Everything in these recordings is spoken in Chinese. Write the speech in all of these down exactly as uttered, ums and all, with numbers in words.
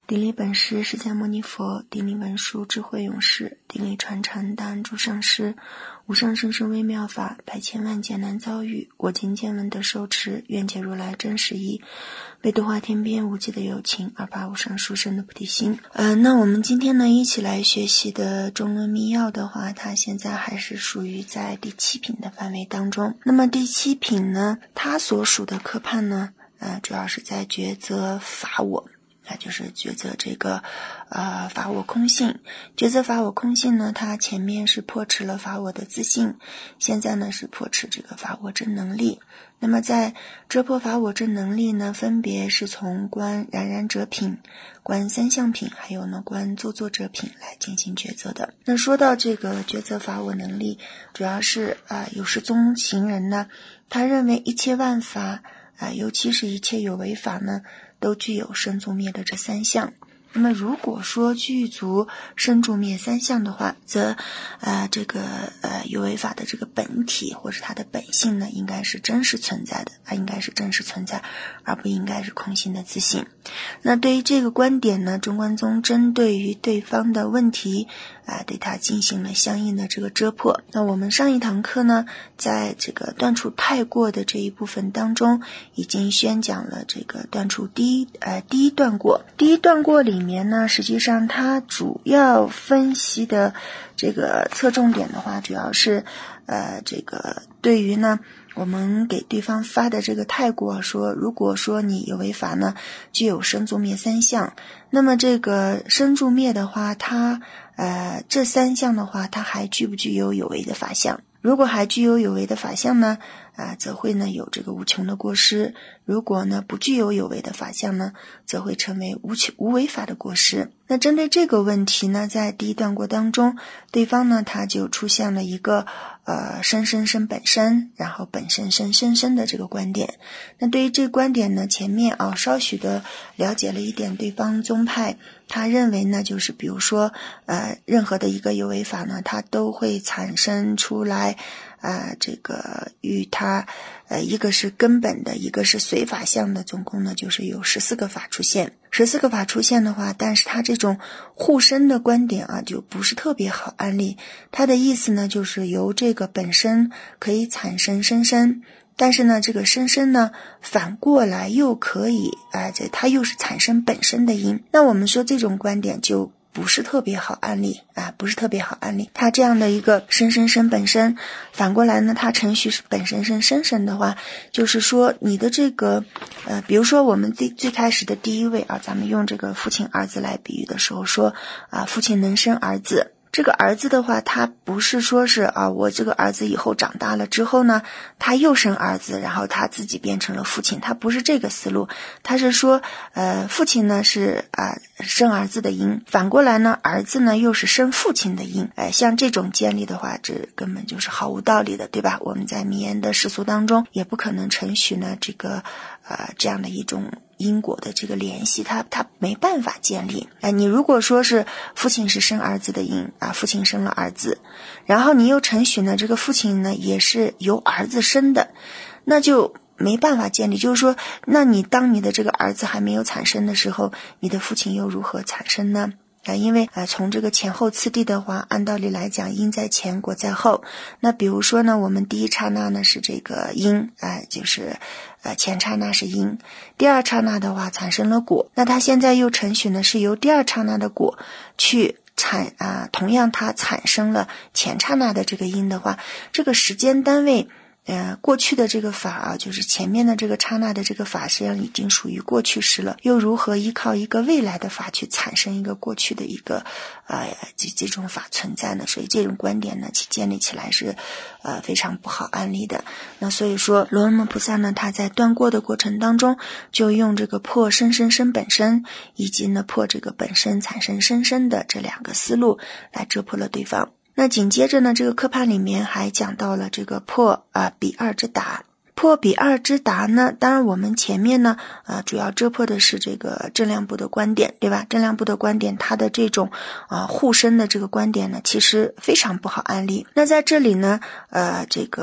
顶礼本师释迦牟尼佛，顶礼文殊智慧勇士，顶礼传承大恩诸上师，无上甚深微妙法，百千万劫难遭遇，我今见闻得受持，愿解如来真实义，为度化天边无际的有情，而发无上殊胜的菩提心。呃，那我们今天呢一起来学习的中论密要的话，它现在还是属于在第七品的范围当中。那么第七品呢，它所属的科判呢，呃，主要是在抉择法我。那就是抉择这个呃法我空性。抉择法我空性呢，它前面是破斥了法我的自性，现在呢是破斥这个法我真能力。那么在遮破法我真能力呢，分别是从观然然者品、观三相品，还有呢观作作者品来进行抉择的。那说到这个抉择法我能力，主要是啊、呃、有识宗行人呢，他认为一切万法啊、呃，尤其是一切有为法呢，都具有生住灭的这三项。那么如果说具足生住灭三项的话，则呃这个呃有为法的这个本体或是它的本性呢，应该是真实存在的，它应该是真实存在，而不应该是空性的自性。那对于这个观点呢，中观宗针对于对方的问题啊、呃，对它进行了相应的这个遮破。那我们上一堂课呢，在这个断除太过的这一部分当中，已经宣讲了这个断除第一呃第一段过。第一段过里面呢，实际上它主要分析的这个侧重点的话，主要是呃这个对于呢我们给对方发的这个太过说，如果说你有为法呢具有生住灭三项，那么这个生住灭的话，它呃这三项的话，它还具不具有有为的法相？如果还具有有为的法相呢，啊、呃，则会呢有这个无穷的过失；如果呢不具有有为的法相呢，则会成为无穷无为法的过失。那针对这个问题呢，在第一段过当中，对方呢他就出现了一个呃生生生本身，然后本身生生生的这个观点。那对于这个观点呢，前面啊稍许的了解了一点对方宗派。他认为呢，就是比如说，呃，任何的一个有为法呢，它都会产生出来，呃，这个与它，呃，一个是根本的，一个是随法相的，总共呢就是有十四个法出现。十四个法出现的话，但是它这种互生的观点啊，就不是特别好案例。它的意思呢，就是由这个本身可以产生生生。但是呢，这个生生呢，反过来又可以，啊、呃，这它又是产生本身的因。那我们说这种观点就不是特别好案例啊，不是特别好案例。它这样的一个生生生本身，反过来呢，它程序是本身生生生的话，就是说你的这个，呃，比如说我们最最开始的第一位啊，咱们用这个父亲儿子来比喻的时候说，啊，父亲能生儿子。这个儿子的话，他不是说是啊，我这个儿子以后长大了之后呢，他又生儿子，然后他自己变成了父亲，他不是这个思路，他是说，呃，父亲呢是啊生儿子的因，反过来呢，儿子呢又是生父亲的因，哎、呃，像这种建立的话，这根本就是毫无道理的，对吧？我们在名言的世俗当中，也不可能承许呢这个呃这样的一种因果的这个联系，它它没办法建立。哎，你如果说是父亲是生儿子的因啊，父亲生了儿子，然后你又承许呢这个父亲呢也是由儿子生的，那就没办法建立。就是说，那你当你的这个儿子还没有产生的时候，你的父亲又如何产生呢？啊，因为啊，从这个前后次第的话，按道理来讲，因在前，果在后。那比如说呢，我们第一刹那呢是这个因，啊，就是呃前刹那是因，第二刹那的话产生了果，那它现在又承许呢是由第二刹那的果去产啊，同样它产生了前刹那的这个因的话，这个时间单位。呃，过去的这个法啊，就是前面的这个刹那的这个法，实际上已经属于过去时了。又如何依靠一个未来的法去产生一个过去的一个呃这这种法存在呢？所以这种观点呢，其建立起来是呃非常不好案例的。那所以说，罗摩菩萨呢，他在断过的过程当中，就用这个破生生生本身，以及呢破这个本身产生生生的这两个思路来遮破了对方。那紧接着呢，这个科判里面还讲到了这个破啊比二之达。破比二之达呢，当然我们前面呢啊主要遮破的是这个正量部的观点，对吧？正量部的观点，它的这种啊互生的这个观点呢，其实非常不好案例。那在这里呢，呃这个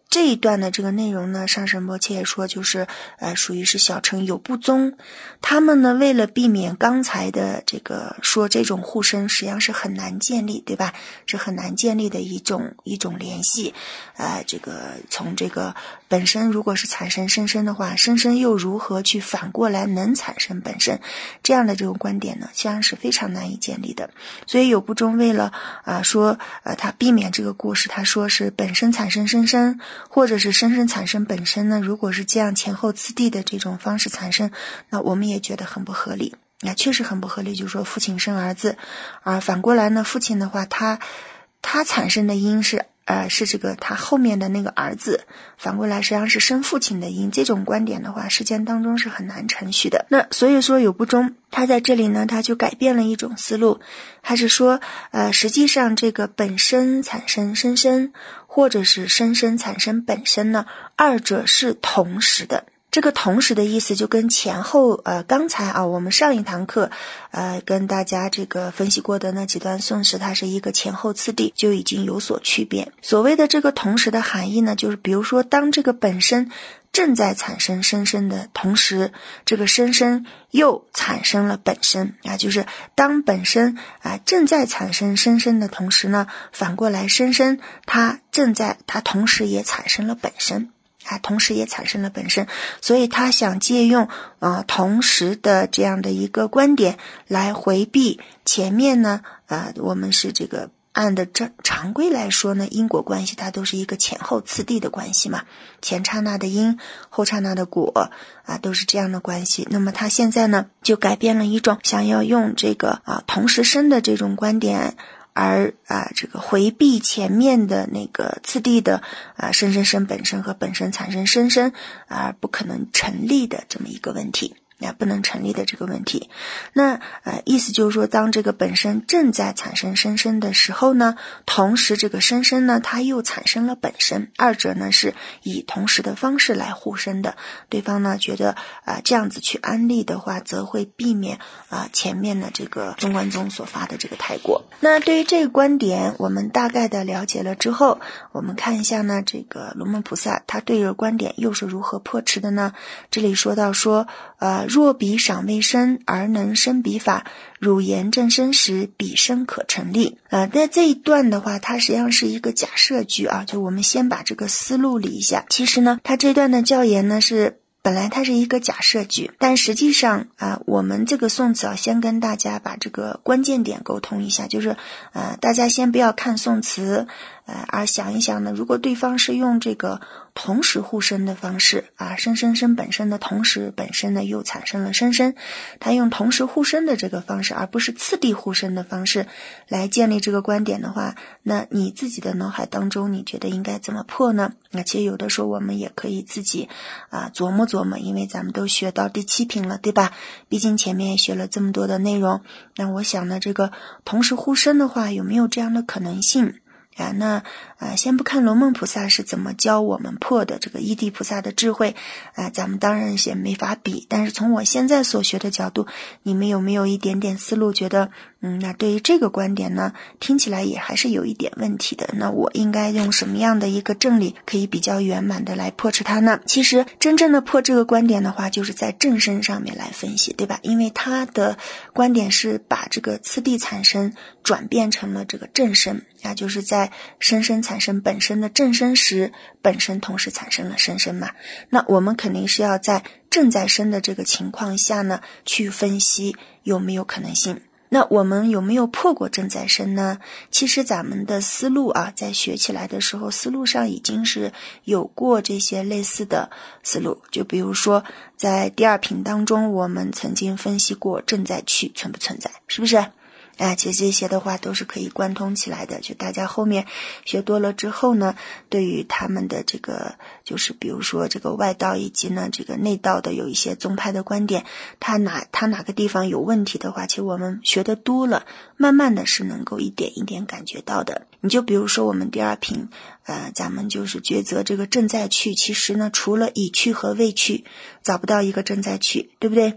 这一段的这个内容呢，上师仁波切也说就是呃属于是小乘有部宗，他们呢为了避免刚才的这个说这种互生实际上是很难建立，对吧？是很难建立的一种一种联系。呃这个从这个本身如果是产生生生的话，生生又如何去反过来能产生本身，这样的这种观点呢实际上是非常难以建立的。所以有部宗为了啊、呃、说呃他避免这个过失，他说是本身产生生生，或者是生生产生本身呢，如果是这样前后次第的这种方式产生，那我们也觉得很不合理。那确实很不合理，就是说父亲生儿子，而反过来呢，父亲的话他他产生的因是呃是这个他后面的那个儿子，反过来实际上是生父亲的因，这种观点的话实践当中是很难承续的。那所以说有部宗他在这里呢，他就改变了一种思路，还是说呃实际上这个本身产生生生，或者是生生产生本身呢，二者是同时的。这个同时的意思就跟前后呃刚才啊我们上一堂课呃跟大家这个分析过的那几段宋诗，它是一个前后次第，就已经有所区别。所谓的这个同时的含义呢，就是比如说当这个本身正在产生生生的同时，这个生生又产生了本身啊，就是当本身啊正在产生生生的同时呢，反过来生生它正在它同时也产生了本身啊，同时也产生了本身，所以他想借用呃同时的这样的一个观点来回避前面呢呃我们是这个按的这常规来说呢，因果关系它都是一个前后次第的关系嘛，前刹那的因，后刹那的果啊，都是这样的关系。那么他现在呢就改变了一种想要用这个啊同时生的这种观点，而啊，这个回避前面的那个次第的啊生生生本身和本身产生生生而不可能成立的这么一个问题。啊，不能成立的这个问题。那呃，意思就是说，当这个本身正在产生生生的时候呢，同时这个生生呢，它又产生了本身，二者呢是以同时的方式来互生的。对方呢觉得啊、呃、这样子去安利的话，则会避免啊、呃、前面的这个中观宗所发的这个太过。那对于这个观点，我们大概的了解了之后，我们看一下呢，这个龙门菩萨他对这个观点又是如何破斥的呢？这里说到说，呃。若彼尚未生而能生彼法，汝言正生时，彼生可成立。呃，在这一段的话，它实际上是一个假设句啊，就我们先把这个思路理一下。其实呢，它这段的教言呢是本来它是一个假设句，但实际上啊、呃，我们这个宋词啊，先跟大家把这个关键点沟通一下，就是呃，大家先不要看宋词，呃，而想一想呢，如果对方是用这个同时互生的方式啊，生生生本身的同时本身呢又产生了生生，他用同时互生的这个方式，而不是次第互生的方式来建立这个观点的话，那你自己的脑海当中你觉得应该怎么破呢？那其实有的时候我们也可以自己啊琢磨琢磨，因为咱们都学到第七品了，对吧？毕竟前面也学了这么多的内容，那我想呢，这个同时互生的话，有没有这样的可能性？啊，那呃，先不看龙梦菩萨是怎么教我们破的，这个一地菩萨的智慧，啊、呃，咱们当然也没法比。但是从我现在所学的角度，你们有没有一点点思路，觉得，嗯，那对于这个观点呢，听起来也还是有一点问题的。那我应该用什么样的一个正理，可以比较圆满的来破斥它呢？其实真正的破这个观点的话，就是在正身上面来分析，对吧？因为他的观点是把这个次第产生转变成了这个正身。啊，就是在生生产生本身的正生时，本身同时产生了生生嘛。那我们肯定是要在正在生的这个情况下呢，去分析有没有可能性。那我们有没有破过正在生呢？其实咱们的思路啊，在学起来的时候，思路上已经是有过这些类似的思路。就比如说，在第二品当中，我们曾经分析过正在去存不存在，是不是？啊，其实这些的话都是可以贯通起来的。就大家后面学多了之后呢，对于他们的这个，就是比如说这个外道以及呢这个内道的有一些宗派的观点，他哪他哪个地方有问题的话，其实我们学得多了，慢慢的是能够一点一点感觉到的。你就比如说我们第二品，呃，咱们就是抉择这个正在去，其实呢除了已去和未去，找不到一个正在去，对不对？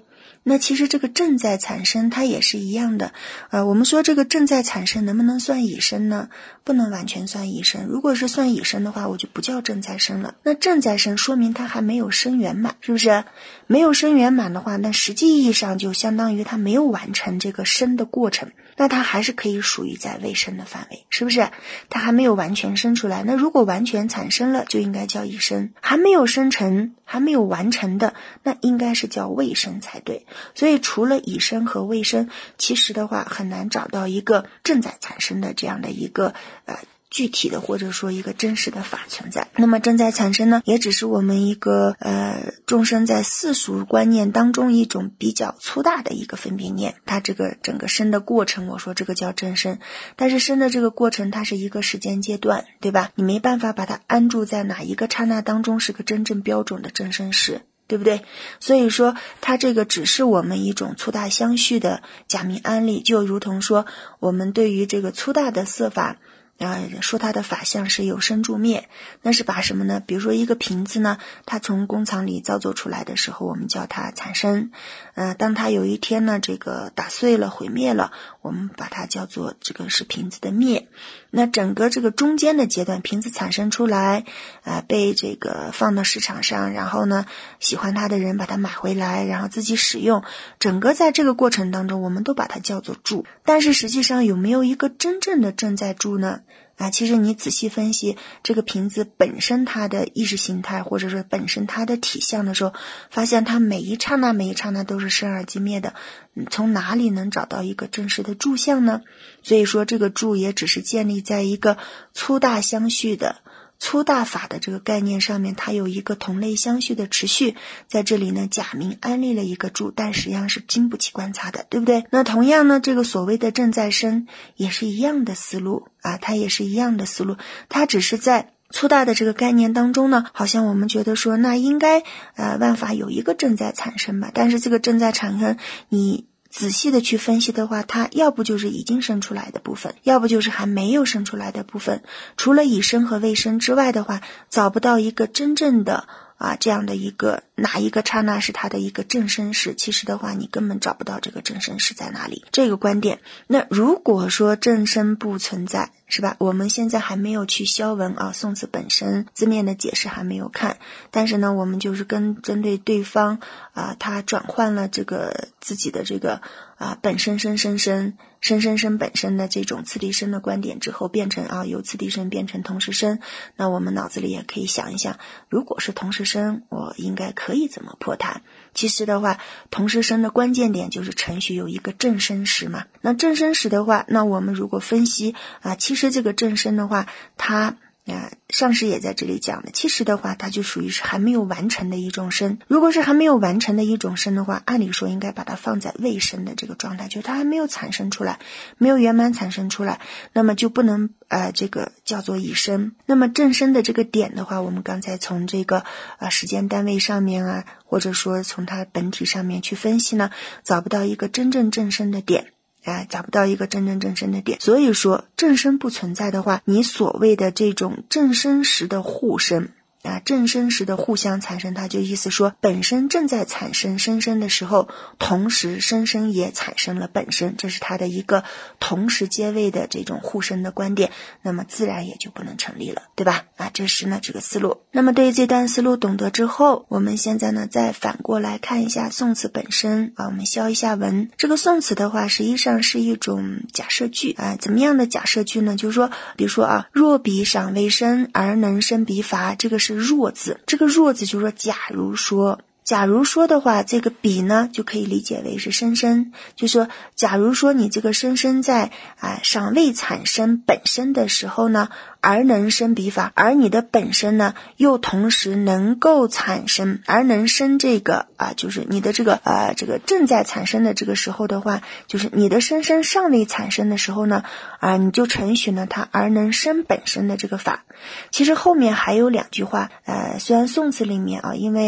那其实这个正在产生它也是一样的，呃，我们说这个正在产生能不能算已生呢？不能完全算已生，如果是算已生的话，我就不叫正在生了。那正在生说明它还没有生圆满，是不是？没有生圆满的话，那实际意义上就相当于它没有完成这个生的过程，那它还是可以属于在未生的范围，是不是？它还没有完全生出来，那如果完全产生了就应该叫已生，还没有生成还没有完成的，那应该是叫未生才对。所以除了已生和未生，其实的话很难找到一个正在产生的这样的一个呃具体的或者说一个真实的法存在。那么正在产生呢，也只是我们一个呃众生在世俗观念当中一种比较粗大的一个分别念，它这个整个生的过程，我说这个叫真生，但是生的这个过程它是一个时间阶段，对吧？你没办法把它安住在哪一个刹那当中是个真正标准的真生时，对不对？所以说它这个只是我们一种粗大相续的假名安立，就如同说我们对于这个粗大的色法呃，说它的法相是有生住灭，那是把什么呢？比如说一个瓶子呢，它从工厂里造作出来的时候，我们叫它产生。呃，当它有一天呢，这个打碎了、毁灭了，我们把它叫做这个是瓶子的灭。那整个这个中间的阶段，瓶子产生出来，呃，被这个放到市场上，然后呢，喜欢它的人把它买回来，然后自己使用，整个在这个过程当中，我们都把它叫做住。但是实际上有没有一个真正的正在住呢？啊，其实你仔细分析这个瓶子本身它的意识形态，或者说本身它的体相的时候，发现它每一刹那每一刹那都是生而即灭的，从哪里能找到一个真实的住相呢？所以说这个住也只是建立在一个粗大相续的粗大法的这个概念上面，它有一个同类相续的持续，在这里呢假名安立了一个住，但实际上是经不起观察的，对不对？那同样呢，这个所谓的正在生也是一样的思路啊，它也是一样的思路，它只是在粗大的这个概念当中呢，好像我们觉得说那应该呃万法有一个正在产生吧，但是这个正在产生你仔细的去分析的话，它要不就是已经生出来的部分，要不就是还没有生出来的部分，除了已生和未生之外的话，找不到一个真正的啊这样的一个哪一个刹那是它的一个正生时，其实的话你根本找不到这个正生时在哪里，这个观点。那如果说正生不存在，是吧？我们现在还没有去消文啊，宋词本身字面的解释还没有看，但是呢，我们就是跟针对对方啊，他转换了这个自己的这个啊本身生生生生生生本身的这种次第生的观点之后，变成啊由次第生变成同时生，那我们脑子里也可以想一想，如果是同时生，我应该可以怎么破它？其实的话，同时生的关键点就是程序有一个正生时嘛。那正生时的话，那我们如果分析啊，其实这个正生的话，它啊，上师也在这里讲的，其实的话它就属于是还没有完成的一种生。如果是还没有完成的一种生的话，按理说应该把它放在未生的这个状态，就是它还没有产生出来，没有圆满产生出来，那么就不能呃这个叫做已生。那么正生的这个点的话，我们刚才从这个呃时间单位上面啊，或者说从它本体上面去分析呢，找不到一个真正正生的点。啊，找不到一个真正正生的点，所以说正生不存在的话，你所谓的这种正生时的互生啊，正生时的互相产生，它就意思说本身正在产生生生的时候，同时生生也产生了本身，这是它的一个同时接位的这种互生的观点，那么自然也就不能成立了，对吧？啊，这是呢这个思路。那么对于这段思路懂得之后，我们现在呢再反过来看一下宋词本身啊，我们消一下文。这个宋词的话实际上是一种假设句啊，怎么样的假设句呢？就是说比如说啊，若彼尚未生而能生彼法，这个是若字，这个若字就是说假如说假如说的话，这个彼呢就可以理解为是生生，就是说假如说你这个生生在啊尚未产生本身的时候呢，而能生彼法，而你的本身呢又同时能够产生，而能生这个啊就是你的这个呃这个正在产生的这个时候的话，就是你的生生尚未产生的时候呢啊你就承许了它而能生本身的这个法。其实后面还有两句话，呃虽然宋词里面啊因为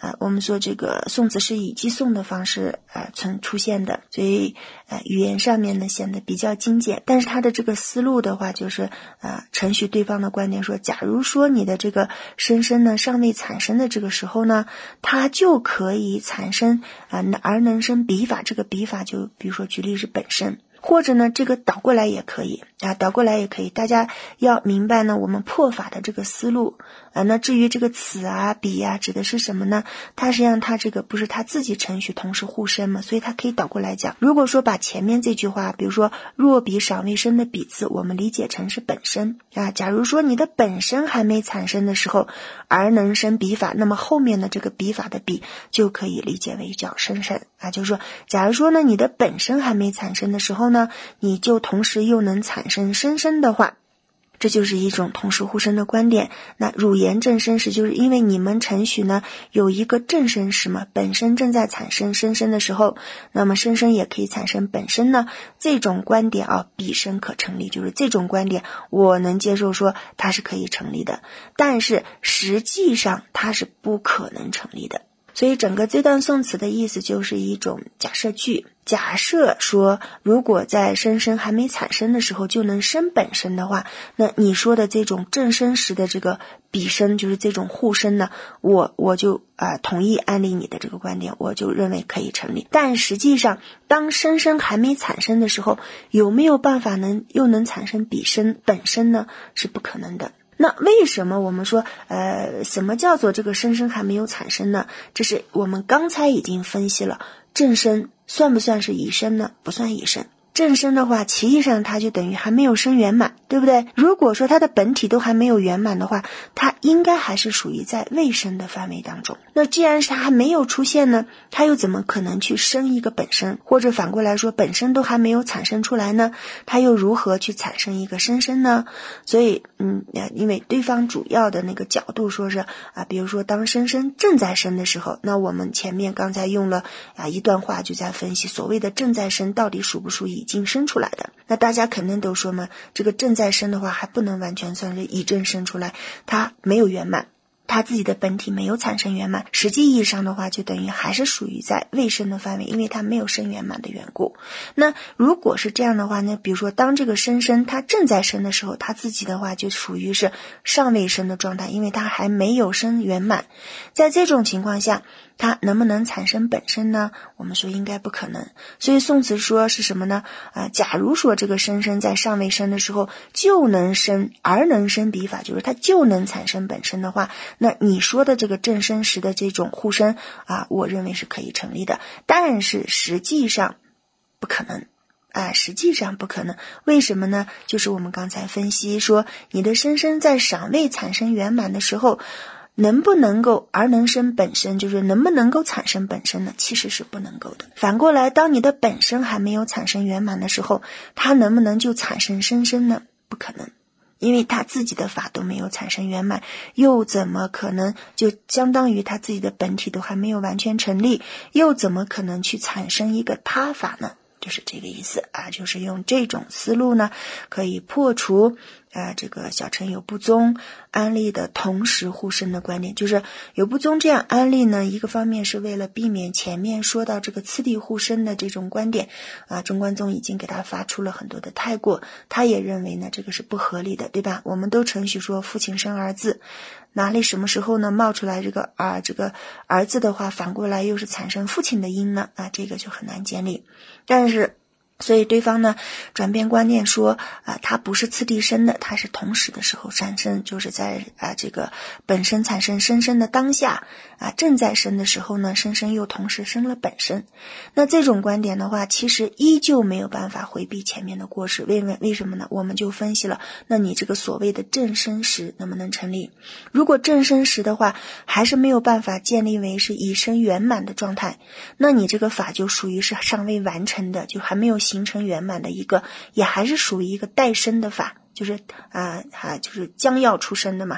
呃，我们说这个宋词是以寄送的方式呃存出现的，所以呃语言上面呢显得比较精简，但是它的这个思路的话就是呃承许对方的观点说，假如说你的这个生生呢尚未产生的这个时候呢，它就可以产生啊、呃、而能生笔法，这个笔法就比如说举例是本身。或者呢这个倒过来也可以啊，倒过来也可以，大家要明白呢我们破法的这个思路啊。那至于这个此啊彼啊指的是什么呢？它实际上它这个不是它自己承许同时互生嘛，所以它可以倒过来讲。如果说把前面这句话比如说若彼尚未生的彼字我们理解成是本身啊，假如说你的本身还没产生的时候而能生笔法，那么后面的这个笔法的笔就可以理解为叫生生啊，就是说假如说呢你的本身还没产生的时候呢，你就同时又能产生生生的话，这就是一种同时互生的观点。那汝言正生时，就是因为你们承许呢有一个正生时嘛，本身正在产生生生的时候，那么生生也可以产生本身呢，这种观点啊，彼生可成立，就是这种观点我能接受说它是可以成立的，但是实际上它是不可能成立的。所以整个这段宋词的意思就是一种假设句，假设说如果在生生还没产生的时候就能生本身的话，那你说的这种正生时的这个彼生，就是这种互生呢，我我就呃同意安利你的这个观点，我就认为可以成立。但实际上当生生还没产生的时候，有没有办法能又能产生彼生本身呢？是不可能的。那为什么我们说呃，什么叫做这个生生还没有产生呢？这是我们刚才已经分析了，正生算不算是已生呢？不算已生。正生的话其义上它就等于还没有生圆满，对不对？如果说它的本体都还没有圆满的话，它应该还是属于在未生的范围当中。那既然是它还没有出现呢，它又怎么可能去生一个本身？或者反过来说，本身都还没有产生出来呢，它又如何去产生一个生生呢？所以嗯，因为对方主要的那个角度说是啊，比如说当生生正在生的时候，那我们前面刚才用了啊一段话就在分析所谓的正在生到底属不属于已经生出来的。那大家肯定都说嘛，这个正在生的话还不能完全算是已正生出来，它没有圆满，它自己的本体没有产生圆满，实际意义上的话就等于还是属于在未生的范围，因为它没有生圆满的缘故。那如果是这样的话呢，比如说当这个生生它正在生的时候，它自己的话就属于是尚未生的状态，因为它还没有生圆满。在这种情况下它能不能产生本身呢？我们说应该不可能。所以宋词说是什么呢？呃，假如说这个生生在尚未生的时候就能生而能生笔法，就是它就能产生本身的话，那你说的这个正生时的这种互生啊，我认为是可以成立的，但是实际上不可能啊，实际上不可能。为什么呢？就是我们刚才分析说，你的生生在尚未产生圆满的时候，能不能够而能生本身，就是能不能够产生本身呢？其实是不能够的。反过来，当你的本身还没有产生圆满的时候，它能不能就产生生生呢？不可能。因为他自己的法都没有产生圆满，又怎么可能就相当于他自己的本体都还没有完全成立，又怎么可能去产生一个他法呢？就是这个意思啊，就是用这种思路呢，可以破除呃这个小乘有部宗安立的同时互生的观点。就是有部宗这样安立呢，一个方面是为了避免前面说到这个次第互生的这种观点啊，中观宗已经给他发出了很多的太过，他也认为呢这个是不合理的，对吧？我们都承许说父亲生儿子，哪里什么时候呢冒出来这个啊这个儿子的话，反过来又是产生父亲的因呢？啊，这个就很难建立。但是所以对方呢转变观念说啊，它不是次第生的，它是同时的时候产生，就是在啊这个本身产生生生的当下啊，正在生的时候呢，生生又同时生了本身。那这种观点的话，其实依旧没有办法回避前面的过失。为为什么呢？我们就分析了，那你这个所谓的正生时能不能成立？如果正生时的话，还是没有办法建立为是已生圆满的状态，那你这个法就属于是尚未完成的，就还没有形成圆满的一个，也还是属于一个待生的法，就是啊啊，就是将要出生的嘛。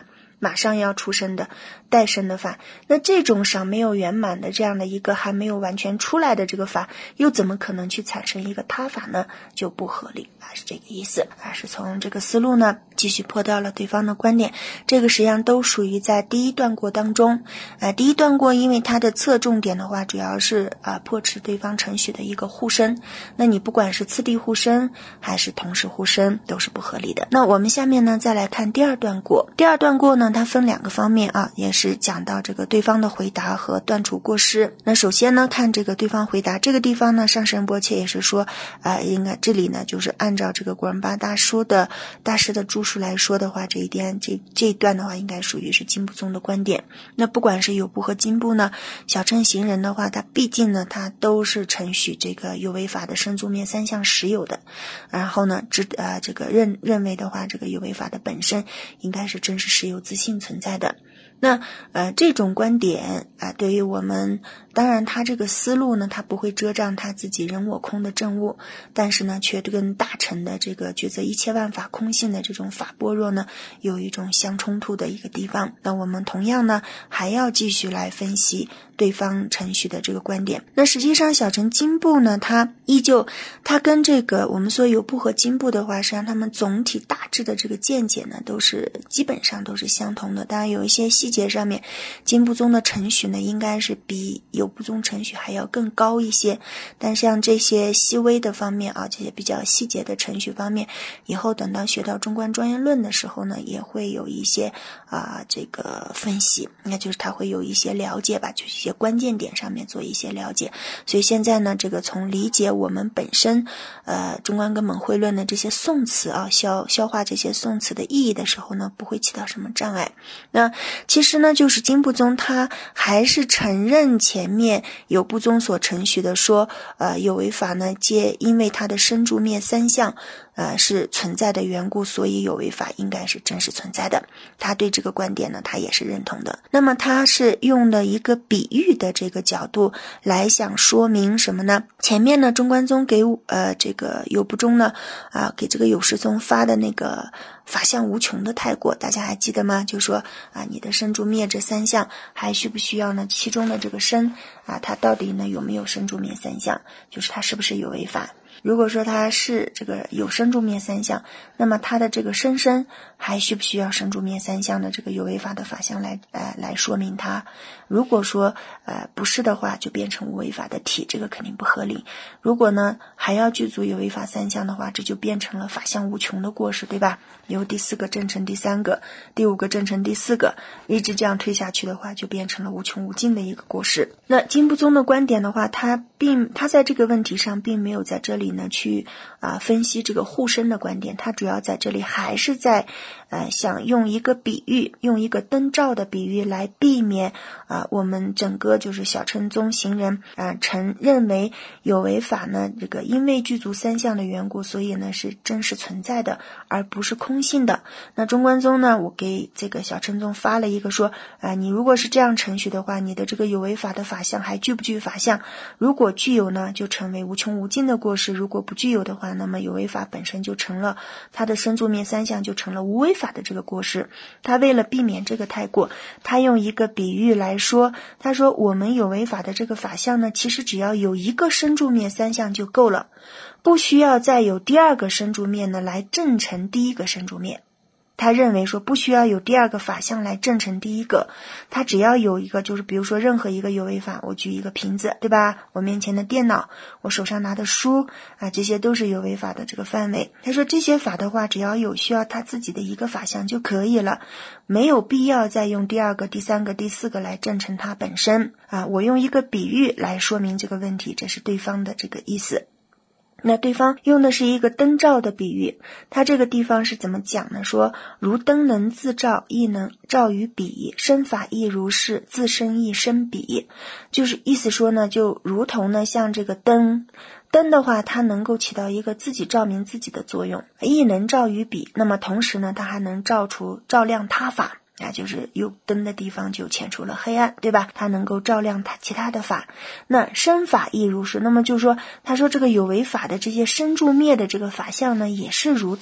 马上要出生的待生的法，那这种尚没有圆满的这样的一个还没有完全出来的这个法，又怎么可能去产生一个他法呢？就不合理啊，是这个意思啊，是从这个思路呢继续破掉了对方的观点。这个实际上都属于在第一段过当中，呃，第一段过因为它的侧重点的话，主要是啊、呃、破斥对方程序的一个互生，那你不管是次第互生还是同时互生都是不合理的。那我们下面呢再来看第二段过，第二段过呢它分两个方面啊，也是讲到这个对方的回答和断除过失。那首先呢看这个对方回答，这个地方呢上师仁波切也是说呃，应该这里呢就是按照这个古仁巴大叔的大师的著述来说的话，这一点这这一段的话应该属于是经部宗的观点。那不管是有部和经部呢，小乘行人的话，他毕竟呢他都是承许这个有为法的生住灭三相实有的，然后呢只呃这个认认为的话，这个有为法的本身应该是真实实有自性存在的。那呃这种观点啊、呃，对于我们当然他这个思路呢，他不会遮障他自己人我空的证悟，但是呢却跟大乘的这个觉则一切万法空性的这种法般若呢有一种相冲突的一个地方。那我们同样呢还要继续来分析对方程序的这个观点。那实际上小乘经部呢，它依旧它跟这个我们说有部和经部的话，实际上他们总体大致的这个见解呢都是基本上都是相同的。当然有一些细节上面经部宗的程序呢应该是比有部宗程序还要更高一些，但像这些细微的方面啊，这些比较细节的程序方面，以后等到学到中观庄严论的时候呢也会有一些啊、呃、这个分析，那就是它会有一些了解吧，就是一些关键点上面做一些了解。所以现在呢这个从理解我们本身呃中观根本慧论的这些宋词啊，消消化这些宋词的意义的时候呢不会起到什么障碍。那其实呢就是经部宗他还是承认前面有部宗所承许的说呃有为法呢皆因为它的生住灭三相呃是存在的缘故，所以有为法应该是真实存在的。他对这个观点呢他也是认同的。那么他是用了一个比喻的这个角度来想说明什么呢？前面呢中观宗给呃这个有部宗呢啊、呃、给这个有识宗发的那个法相无穷的太过，大家还记得吗？就说啊你的生住灭这三相还需不需要呢？其中的这个生啊它到底呢有没有生住灭三相，就是它是不是有为法。如果说它是这个有生住灭三相，那么它的这个生生还需不需要生住灭三相的这个有为法的法相来呃来说明它？如果说呃不是的话，就变成无为法的体，这个肯定不合理。如果呢还要具足有为法三相的话，这就变成了法相无穷的过失，对吧？由第四个正成第三个，第五个正成第四个，一直这样推下去的话，就变成了无穷无尽的一个过失。那经部宗的观点的话，他并他在这个问题上并没有在这里呢去啊、呃、分析这个互生的观点，他主要在这里还是在呃想用一个比喻，用一个灯罩的比喻来避免啊、呃、我们整个就是小乘宗行人啊、呃、承认为有为法呢这个因为具足三相的缘故，所以呢是真实存在的，而不是空性的。那中观宗呢，我给这个小乘宗发了一个说啊、呃，你如果是这样程序的话，你的这个有为法的法相还具不具法相？如果具有呢，就成为无穷无尽的过失；如果不具有的话，那么有为法本身就成了它的生住灭三相就成了无为法的这个过失。他为了避免这个太过，他用一个比喻来说，他说我们有为法的这个法相呢，其实只要有一个生住灭三相就够了，不需要再有第二个生住灭呢来证成第一个生住灭。他认为说不需要有第二个法相来证成第一个，他只要有一个，就是比如说任何一个有为法，我举一个瓶子，对吧？我面前的电脑，我手上拿的书啊，这些都是有为法的这个范围。他说这些法的话，只要有需要他自己的一个法相就可以了，没有必要再用第二个、第三个、第四个来证成它本身啊。我用一个比喻来说明这个问题，这是对方的这个意思。那对方用的是一个灯罩的比喻，他这个地方是怎么讲呢？说如灯能自照，亦能照于彼，身法亦如是，自身亦生彼。就是意思说呢，就如同呢像这个灯，灯的话它能够起到一个自己照明自己的作用，亦能照于彼，那么同时呢它还能照出照亮他法啊，就是有灯的地方就遣除了黑暗，对吧？它能够照亮它其他的法。那身法亦如是，那么就是说他说这个有为法的这些生住灭的这个法相呢也是如此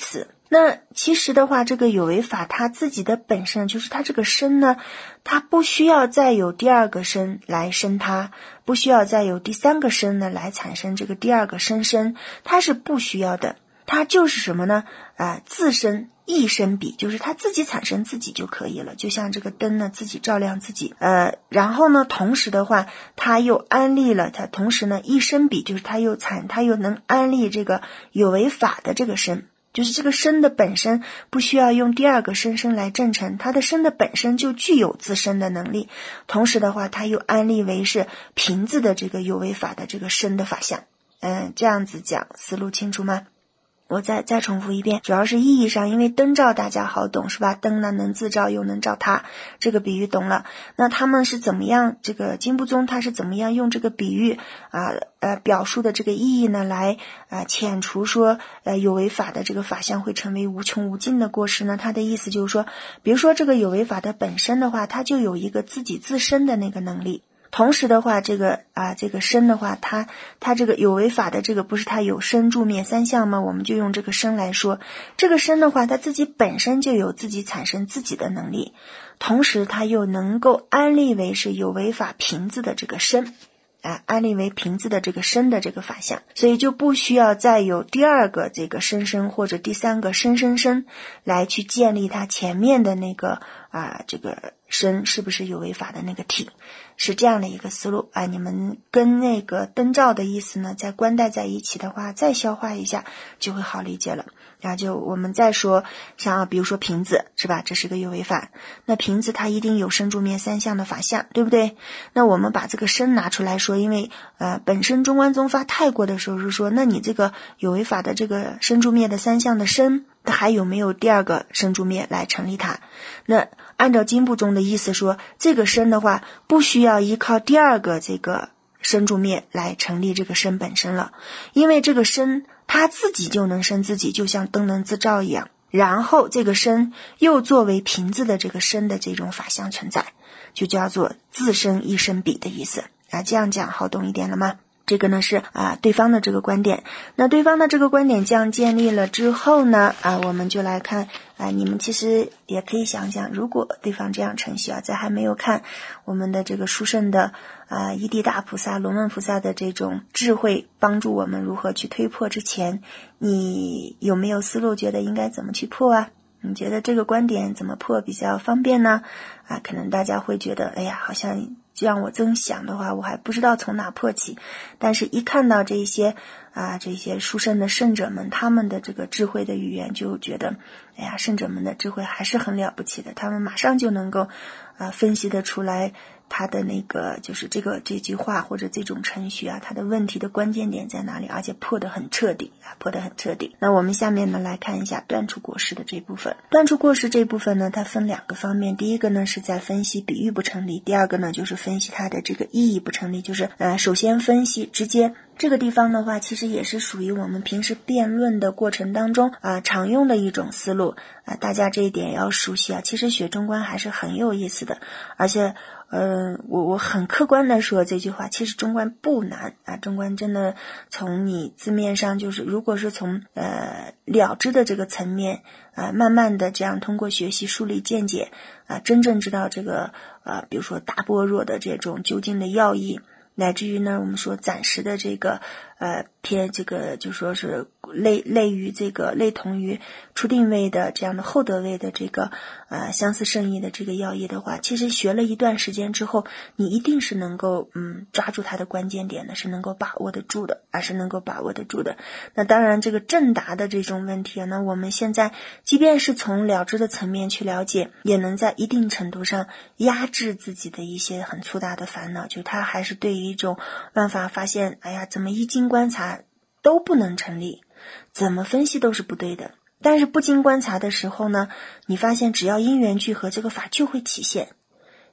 那其实的话，这个有为法它自己的本身就是它这个身呢，它不需要再有第二个身来生它，不需要再有第三个身呢来产生这个第二个生身，它是不需要的。它就是什么呢？啊、呃，自身一身比，就是它自己产生自己就可以了，就像这个灯呢自己照亮自己。呃，然后呢，同时的话，它又安立了它，同时呢一身比，就是它又产，它又能安立这个有为法的这个身。就是这个身的本身不需要用第二个身身来证成，它的身的本身就具有自身的能力，同时的话它又安立为是瓶子的这个有为法的这个身的法相。嗯，这样子讲思路清楚吗？我再再重复一遍，主要是意义上，因为灯照大家好懂是吧？灯呢能自照又能照他，这个比喻懂了。那他们是怎么样，这个经部宗他是怎么样用这个比喻啊呃表述的这个意义呢，来啊遣除说呃有为法的这个法相会成为无穷无尽的过失呢？他的意思就是说，比如说这个有为法的本身的话，它就有一个自己自身的那个能力。同时的话，这个啊，这个身的话，它它这个有为法的这个不是它有生住灭三相吗？我们就用这个身来说，这个身的话，它自己本身就有自己产生自己的能力，同时它又能够安立为是有为法瓶子的这个身。啊，安立为瓶子的这个身的这个法相，所以就不需要再有第二个这个身身或者第三个身身身来去建立它前面的那个啊这个身是不是有为法的那个体，是这样的一个思路啊。你们跟那个灯照的意思呢再关带在一起的话，再消化一下就会好理解了。然后就我们再说像比如说瓶子是吧，这是个有为法，那瓶子它一定有生住灭三相的法相，对不对？那我们把这个身拿出来说，因为呃本身中观宗发泰国的时候是说，那你这个有为法的这个生住灭的三相的身，它还有没有第二个生住灭来成立它？那按照经部中的意思说，这个身的话不需要依靠第二个这个生住灭来成立这个身本身了，因为这个身它自己就能生自己，就像灯能自照一样，然后这个身又作为瓶子的这个身的这种法相存在，就叫做自身一身比的意思啊。这样讲好懂一点了吗？这个呢是啊对方的这个观点。那对方的这个观点这样建立了之后呢啊我们就来看啊你们其实也可以想想，如果对方这样承袭啊，在还没有看我们的这个殊胜的啊一地大菩萨龙问菩萨的这种智慧帮助我们如何去推破之前，你有没有思路觉得应该怎么去破啊？你觉得这个观点怎么破比较方便呢？啊可能大家会觉得哎呀好像让我增想的话，我还不知道从哪破起。但是一看到这些啊，这些殊胜的圣者们，他们的这个智慧的语言，就觉得，哎呀，圣者们的智慧还是很了不起的。他们马上就能够啊分析得出来他的那个就是这个这句话或者这种程序啊，他的问题的关键点在哪里，而且破得很彻底啊，破得很彻底。那我们下面呢来看一下断除过失的这部分。断除过失这部分呢，它分两个方面，第一个呢是在分析比喻不成立，第二个呢就是分析它的这个意义不成立，就是呃首先分析直接这个地方的话，其实也是属于我们平时辩论的过程当中啊、呃、常用的一种思路啊、呃，大家这一点也要熟悉啊。其实学中观还是很有意思的，而且呃，我我很客观的说这句话，其实中观不难啊，中观真的从你字面上就是，如果是从呃了知的这个层面啊、呃，慢慢的这样通过学习梳理见解啊、呃，真正知道这个呃，比如说大般若的这种究竟的要义。乃至于呢，我们说暂时的这个呃偏这个就说是类类于这个类同于初定位的这样的后得位的这个呃相似圣义的这个要义的话，其实学了一段时间之后，你一定是能够嗯抓住它的关键点的，是能够把握得住的，而是能够把握得住的。那当然这个正答的这种问题啊，那我们现在即便是从了知的层面去了解，也能在一定程度上压制自己的一些很粗大的烦恼，就它还是对于一种办法发现，哎呀，怎么一经观察都不能成立，怎么分析都是不对的。但是不经观察的时候呢，你发现只要因缘聚合，这个法就会体现。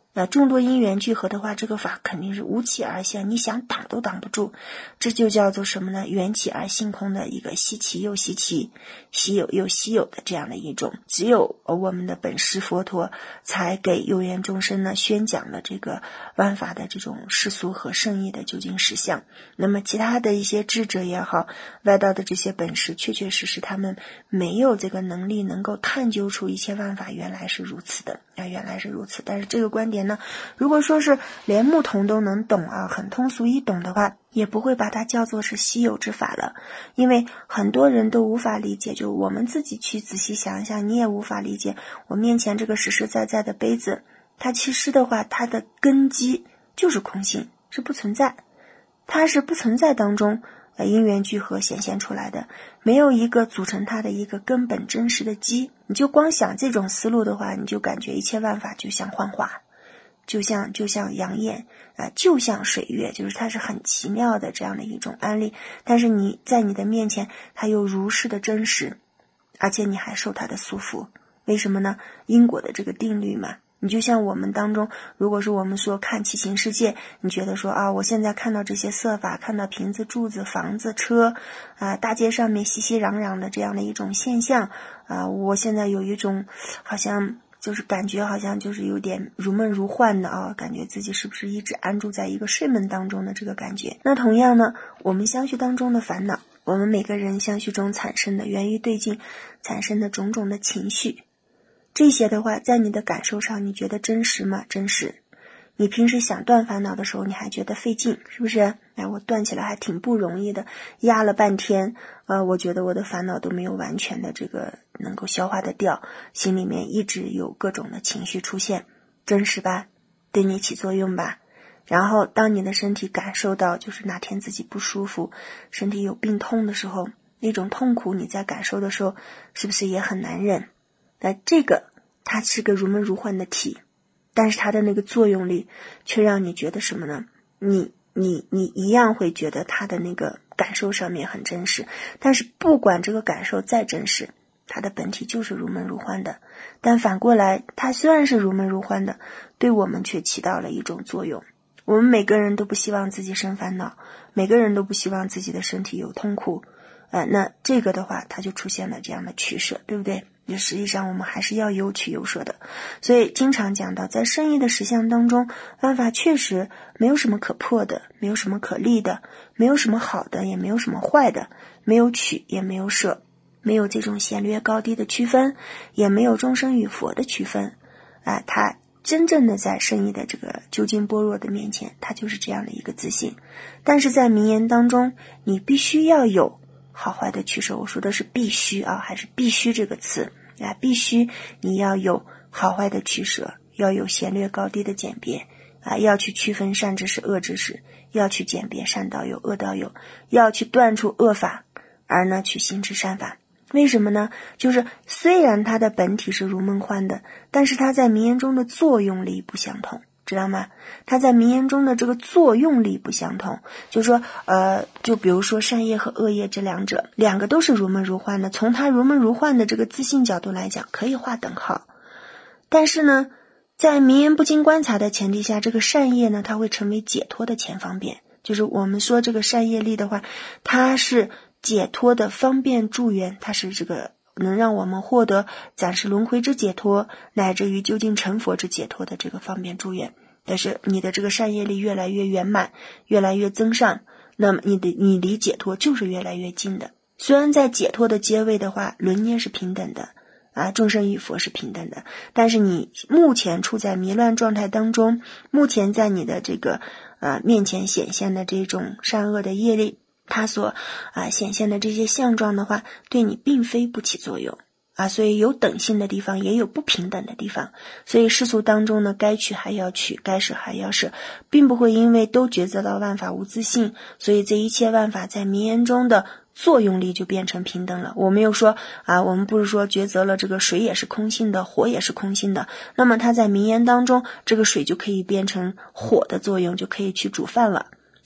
那众多因缘聚合的话，这个法肯定是无起而现，你想挡都挡不住。这就叫做什么呢？缘起而性空的一个稀奇又稀奇，稀有又稀有的这样的一种。只有我们的本师佛陀才给有缘众生呢宣讲了这个万法的这种世俗和圣义的究竟实相。那么其他的一些智者也好，外道的这些本师，确确实实他们没有这个能力能够探究出一切万法原来是如此的啊，原来是如此。但是这个观点呢，如果说是连牧童都能懂啊，很通俗易懂的话，也不会把它叫做是稀有之法了。因为很多人都无法理解，就我们自己去仔细想一想，你也无法理解，我面前这个实实在在的杯子，它其实的话，它的根基就是空性，是不存在，它是不存在当中呃因缘聚合显现出来的，没有一个组成它的一个根本真实的基。你就光想这种思路的话，你就感觉一切万法就像幻化，就像就像阳焰啊、呃，就像水月，就是它是很奇妙的这样的一种案例。但是你在你的面前，它又如是的真实，而且你还受它的束缚。为什么呢？因果的这个定律嘛。你就像我们当中，如果是我们说看七情世界，你觉得说啊，我现在看到这些色法，看到瓶子、柱子、房子、车啊、呃，大街上面熙熙攘攘的这样的一种现象啊、呃，我现在有一种好像就是感觉好像就是有点如梦如幻的啊，感觉自己是不是一直安住在一个睡梦当中的这个感觉。那同样呢，我们相续当中的烦恼，我们每个人相续中产生的源于对境产生的种种的情绪，这些的话在你的感受上你觉得真实吗？真实。你平时想断烦恼的时候你还觉得费劲，是不是？哎，我断起来还挺不容易的，压了半天呃，我觉得我的烦恼都没有完全的这个能够消化得掉，心里面一直有各种的情绪出现，真实吧？对你起作用吧？然后当你的身体感受到就是哪天自己不舒服，身体有病痛的时候，那种痛苦你在感受的时候是不是也很难忍？那这个它是个如梦如幻的体，但是它的那个作用力却让你觉得什么呢？你你你一样会觉得它的那个感受上面很真实，但是不管这个感受再真实，它的本体就是如梦如幻的。但反过来，它虽然是如梦如幻的，对我们却起到了一种作用。我们每个人都不希望自己生烦恼，每个人都不希望自己的身体有痛苦，呃，那这个的话，它就出现了这样的取舍，对不对？就实际上我们还是要有取有舍的。所以经常讲到在圣义的实相当中，万法确实没有什么可破的，没有什么可立的，没有什么好的，也没有什么坏的，没有取也没有舍，没有这种贤劣高低的区分，也没有众生与佛的区分啊、呃，它真正的在圣义的这个究竟般若的面前，它就是这样的一个自信。但是在名言当中，你必须要有好坏的取舍，我说的是必须啊，还是必须这个词啊，必须你要有好坏的取舍，要有贤劣高低的鉴别啊，要去区分善知识恶知识，要去鉴别善道有恶道有，要去断除恶法，而呢去行持善法。为什么呢？就是虽然它的本体是如梦幻的，但是它在名言中的作用力不相同，知道吗？它在名言中的这个作用力不相同，就是说呃，就比如说善业和恶业这两者，两个都是如梦如幻的，从它如梦如幻的这个自信角度来讲，可以划等号。但是呢，在名言不经观察的前提下，这个善业呢，它会成为解脱的前方便。就是我们说这个善业力的话，它是解脱的方便助缘，它是这个能让我们获得暂时轮回之解脱，乃至于究竟成佛之解脱的这个方便助缘。但是你的这个善业力越来越圆满，越来越增上，那么你的你离解脱就是越来越近的。虽然在解脱的阶位的话，轮涅是平等的啊，众生与佛是平等的，但是你目前处在迷乱状态当中，目前在你的这个呃面前显现的这种善恶的业力，它所啊显现的这些相状的话，对你并非不起作用啊，所以有等性的地方，也有不平等的地方。所以世俗当中呢，该取还要取，该舍还要舍，并不会因为都抉择到万法无自性，所以这一切万法在名言中的作用力就变成平等了。我们又说啊，我们不是说抉择了这个水也是空性的，火也是空性的，那么它在名言当中，这个水就可以变成火的作用，就可以去煮饭了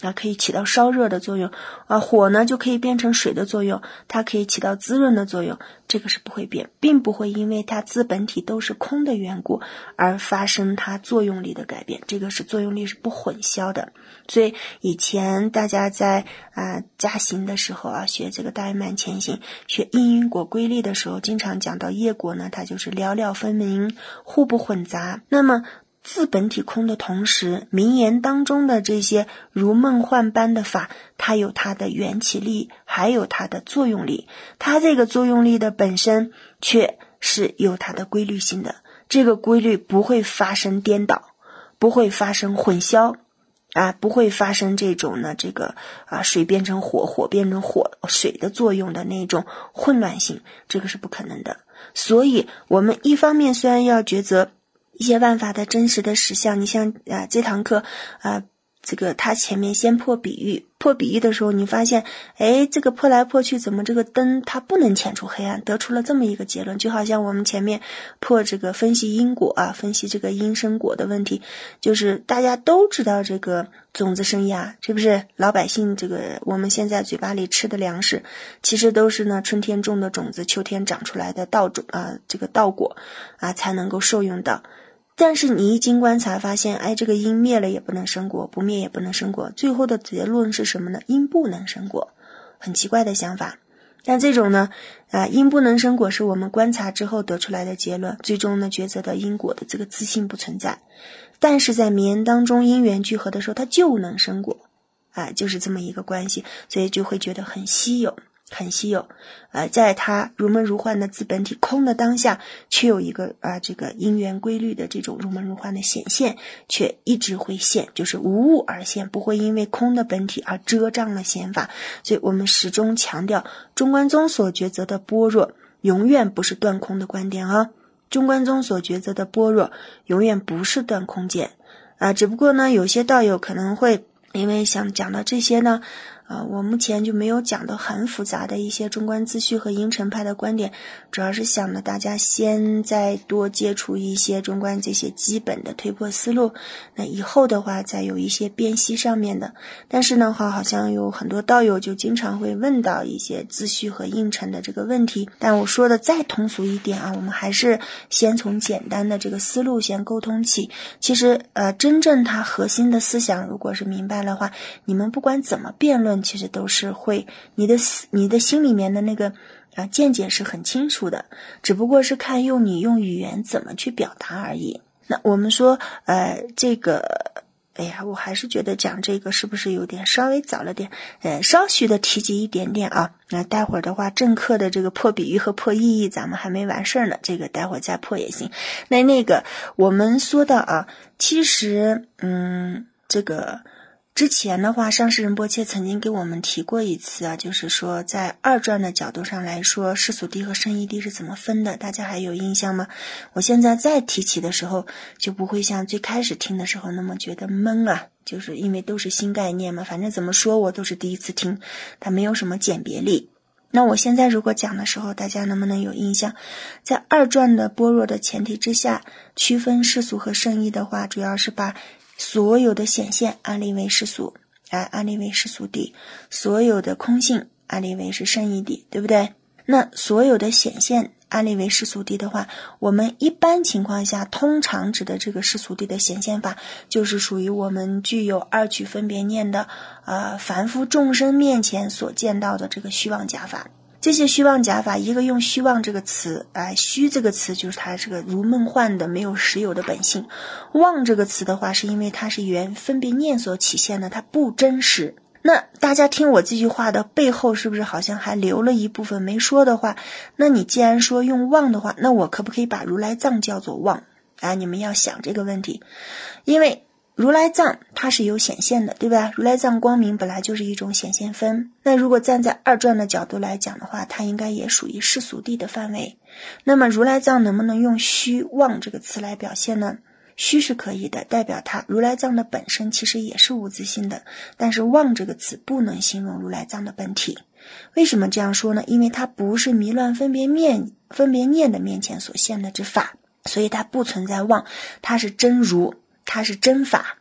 啊，可以起到烧热的作用啊，火呢就可以变成水的作用，它可以起到滋润的作用，这个是不会变，并不会因为它自本体都是空的缘故而发生它作用力的改变，这个是作用力是不混淆的。所以以前大家在啊加行的时候啊，学这个大圆满前行，学因因果规律的时候，经常讲到业果呢，它就是了了分明，互不混杂。那么自本体空的同时，名言当中的这些如梦幻般的法，它有它的缘起力，还有它的作用力，它这个作用力的本身却是有它的规律性的，这个规律不会发生颠倒，不会发生混淆啊，不会发生这种呢这个啊水变成火，火变成火水的作用的那种混乱性，这个是不可能的。所以我们一方面虽然要抉择一些万法的真实的实相，你像啊这堂课啊这个他前面先破比喻，破比喻的时候你发现诶这个破来破去怎么这个灯它不能遣除黑暗，得出了这么一个结论。就好像我们前面破这个分析因果啊，分析这个因生果的问题，就是大家都知道这个种子生芽，是不是老百姓这个我们现在嘴巴里吃的粮食其实都是呢春天种的种子，秋天长出来的稻种啊这个稻果啊才能够受用到。但是你一经观察发现，哎，这个因灭了也不能生果，不灭也不能生果，最后的结论是什么呢？因不能生果，很奇怪的想法。但这种呢，啊，因不能生果是我们观察之后得出来的结论，最终呢，抉择的因果的这个自性不存在。但是在名言当中，因缘聚合的时候，它就能生果，啊，就是这么一个关系，所以就会觉得很稀有。很稀有，呃，在它如梦如幻的自本体空的当下，却有一个啊、呃、这个因缘规律的这种如梦如幻的显现，却一直会现，就是无物而现，不会因为空的本体而遮障了显法。所以我们始终强调，中观宗所抉择的般若，永远不是断空的观点啊。中观宗所抉择的般若，永远不是断空见啊。只不过呢，有些道友可能会因为想讲到这些呢。呃，我目前就没有讲到很复杂的一些中观自序和因乘派的观点，主要是想呢大家先再多接触一些中观这些基本的推破思路，那以后的话再有一些辨析上面的。但是呢话好像有很多道友就经常会问到一些自序和因乘的这个问题，但我说的再通俗一点啊，我们还是先从简单的这个思路先沟通起。其实呃真正它核心的思想如果是明白的话，你们不管怎么辩论其实都是会，你的你的心里面的那个啊见解是很清楚的，只不过是看用你用语言怎么去表达而已。那我们说呃这个哎呀我还是觉得讲这个是不是有点稍微早了点，呃稍许的提及一点点啊。那待会儿的话正课的这个破比喻和破意义咱们还没完事儿呢，这个待会儿再破也行。那那个我们说的啊，其实嗯这个之前的话上师仁波切曾经给我们提过一次啊，就是说在二转的角度上来说世俗谛和圣义谛是怎么分的，大家还有印象吗？我现在再提起的时候就不会像最开始听的时候那么觉得闷啊，就是因为都是新概念嘛，反正怎么说我都是第一次听，它没有什么鉴别力。那我现在如果讲的时候大家能不能有印象，在二转的般若的前提之下区分世俗和圣义的话，主要是把所有的显现安立为世俗，啊，安立为世俗谛，所有的空性安立为是圣义谛，对不对？那所有的显现安立为世俗谛的话，我们一般情况下通常指的这个世俗谛的显现法，就是属于我们具有二取分别念的呃凡夫众生面前所见到的这个虚妄假法。这些虚妄假法，一个用虚妄这个词，哎，虚这个词就是它这个如梦幻的没有实有的本性，妄这个词的话是因为它是原分别念所起现的，它不真实。那大家听我这句话的背后是不是好像还留了一部分没说的话？那你既然说用妄的话，那我可不可以把如来藏叫做妄？啊，你们要想这个问题，因为如来藏它是有显现的，对吧？如来藏光明本来就是一种显现分，那如果站在二转的角度来讲的话，它应该也属于世俗谛的范围。那么如来藏能不能用虚妄这个词来表现呢？虚是可以的，代表它如来藏的本身其实也是无自性的，但是妄这个词不能形容如来藏的本体。为什么这样说呢？因为它不是迷乱分别面分别念的面前所现的之法，所以它不存在妄，它是真如，它是真法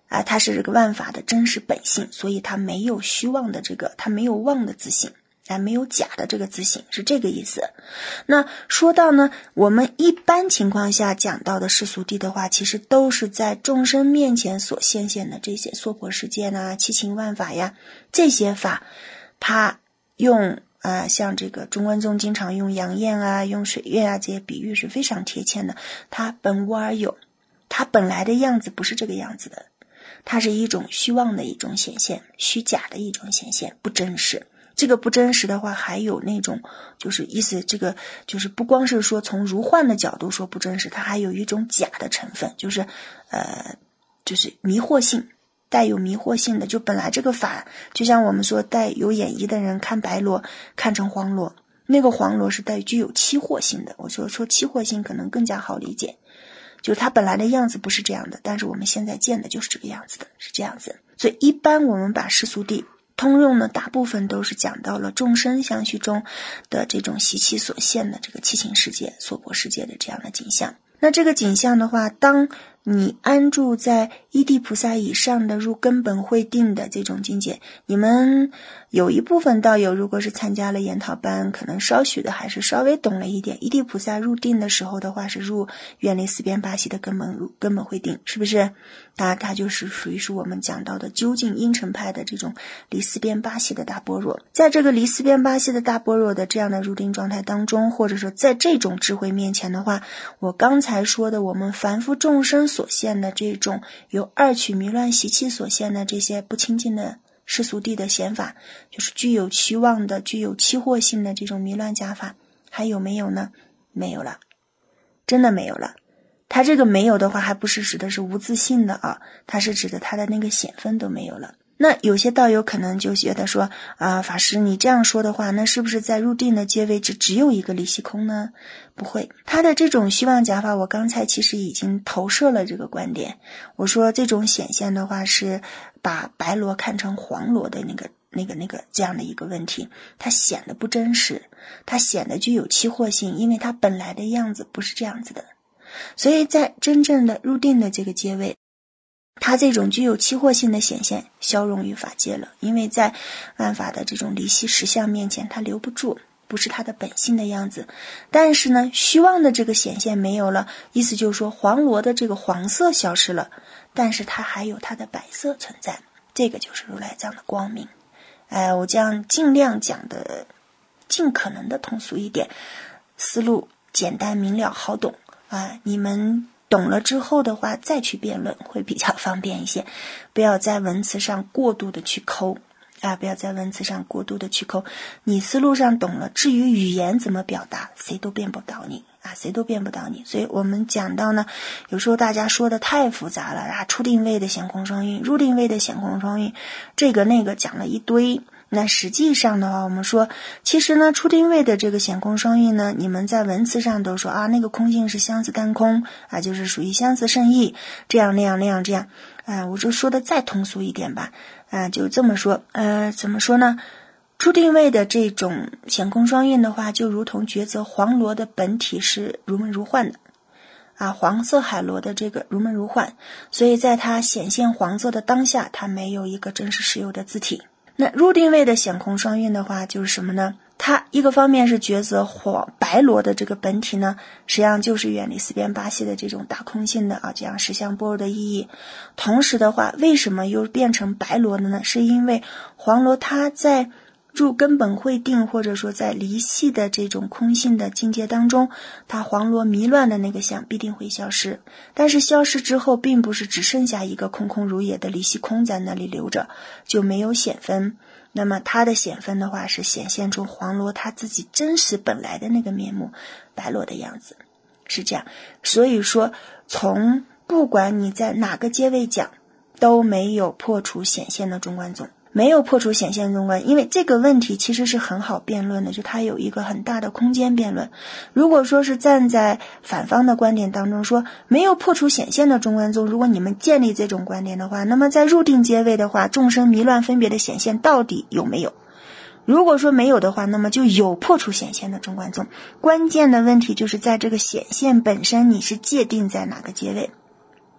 啊，它是这个万法的真实本性，所以它没有虚妄的这个，它没有妄的自性，啊，没有假的这个自性，是这个意思。那说到呢，我们一般情况下讲到的世俗谛的话，其实都是在众生面前所现现的这些娑婆世界呐、七情万法呀，这些法，它用啊、呃，像这个中观宗经常用阳焰啊、用水月啊这些比喻是非常贴切的。它本无而有，它本来的样子不是这个样子的。它是一种虚妄的一种显现，虚假的一种显现，不真实。这个不真实的话，还有那种就是意思，这个就是不光是说从如幻的角度说不真实，它还有一种假的成分，就是呃，就是迷惑性，带有迷惑性的。就本来这个法，就像我们说带有眼疑的人看白螺看成黄螺，那个黄螺是带具有期货性的。我说说期货性可能更加好理解。就是它本来的样子不是这样的，但是我们现在见的就是这个样子的，是这样子。所以一般我们把世俗谛通用呢，大部分都是讲到了众生相续中的这种习气所现的这个七情世界、娑婆世界的这样的景象。那这个景象的话，当你安住在依地菩萨以上的入根本慧定的这种境界，你们有一部分道友如果是参加了研讨班，可能稍许的还是稍微懂了一点。依地菩萨入定的时候的话，是入远离四边八系的根本入根本慧定，是不是？它它就是属于是我们讲到的究竟阴沉派的这种离四边八系的大般若。在这个离四边八系的大般若的这样的入定状态当中，或者说在这种智慧面前的话，我刚才说的我们凡夫众生所现的这种由二取迷乱习气所现的这些不清净的世俗谛的显法，就是具有虚妄的、具有期货性的这种迷乱假法，还有没有呢？没有了，真的没有了。它这个没有的话，还不是指的是无自性的啊，它是指的它的那个显分都没有了。那有些道友可能就觉得说啊、呃，法师你这样说的话，那是不是在入定的阶位只只有一个离息空呢？不会，他的这种虚妄假法，我刚才其实已经投射了这个观点。我说这种显现的话，是把白螺看成黄螺的那个那个那个这样的一个问题，它显得不真实，它显得具有期货性，因为它本来的样子不是这样子的。所以在真正的入定的这个阶位，它这种具有期货性的显现消融于法界了，因为在万法的这种离息实相面前，它留不住，不是它的本性的样子。但是呢，虚妄的这个显现没有了，意思就是说黄螺的这个黄色消失了，但是它还有它的白色存在，这个就是如来藏的光明。哎，我这样尽量讲的尽可能的通俗一点，思路简单明了好懂啊，你们懂了之后的话再去辩论会比较方便一些，不要在文词上过度的去抠啊，不要在文词上过度的去抠，你思路上懂了，至于语言怎么表达，谁都辩不倒你啊，谁都辩不倒你。所以我们讲到呢，有时候大家说的太复杂了啊，出定位的显空双运，入定位的显空双运，这个那个讲了一堆。那实际上的话，我们说其实呢，出定位的这个显空双运呢，你们在文词上都说啊，那个空性是相似单空啊，就是属于相似胜义，这样那样那样这样啊，我就说的再通俗一点吧啊，就这么说呃，怎么说呢，出定位的这种显空双运的话，就如同抉择黄螺的本体是如梦如幻的啊，黄色海螺的这个如梦如幻，所以在它显现黄色的当下，它没有一个真实实有的字体。那入定位的显空双运的话，就是什么呢？它一个方面是抉择黄白螺的这个本体呢，实际上就是远离四边八系的这种大空性的啊，这样实相般若的意义。同时的话，为什么又变成白螺的呢？是因为黄螺它在入根本慧定，或者说在离系的这种空性的境界当中，它黄螺迷乱的那个相必定会消失，但是消失之后并不是只剩下一个空空如也的离系空在那里留着，就没有显分。那么它的显分的话，是显现出黄螺它自己真实本来的那个面目，白螺的样子，是这样。所以说从不管你在哪个阶位讲，都没有破除显现的中观宗，没有破除显现中观，因为这个问题其实是很好辩论的，就它有一个很大的空间辩论。如果说是站在反方的观点当中说没有破除显现的中观宗，如果你们建立这种观点的话，那么在入定阶位的话，众生迷乱分别的显现到底有没有？如果说没有的话，那么就有破除显现的中观宗。关键的问题就是在这个显现本身，你是界定在哪个阶位？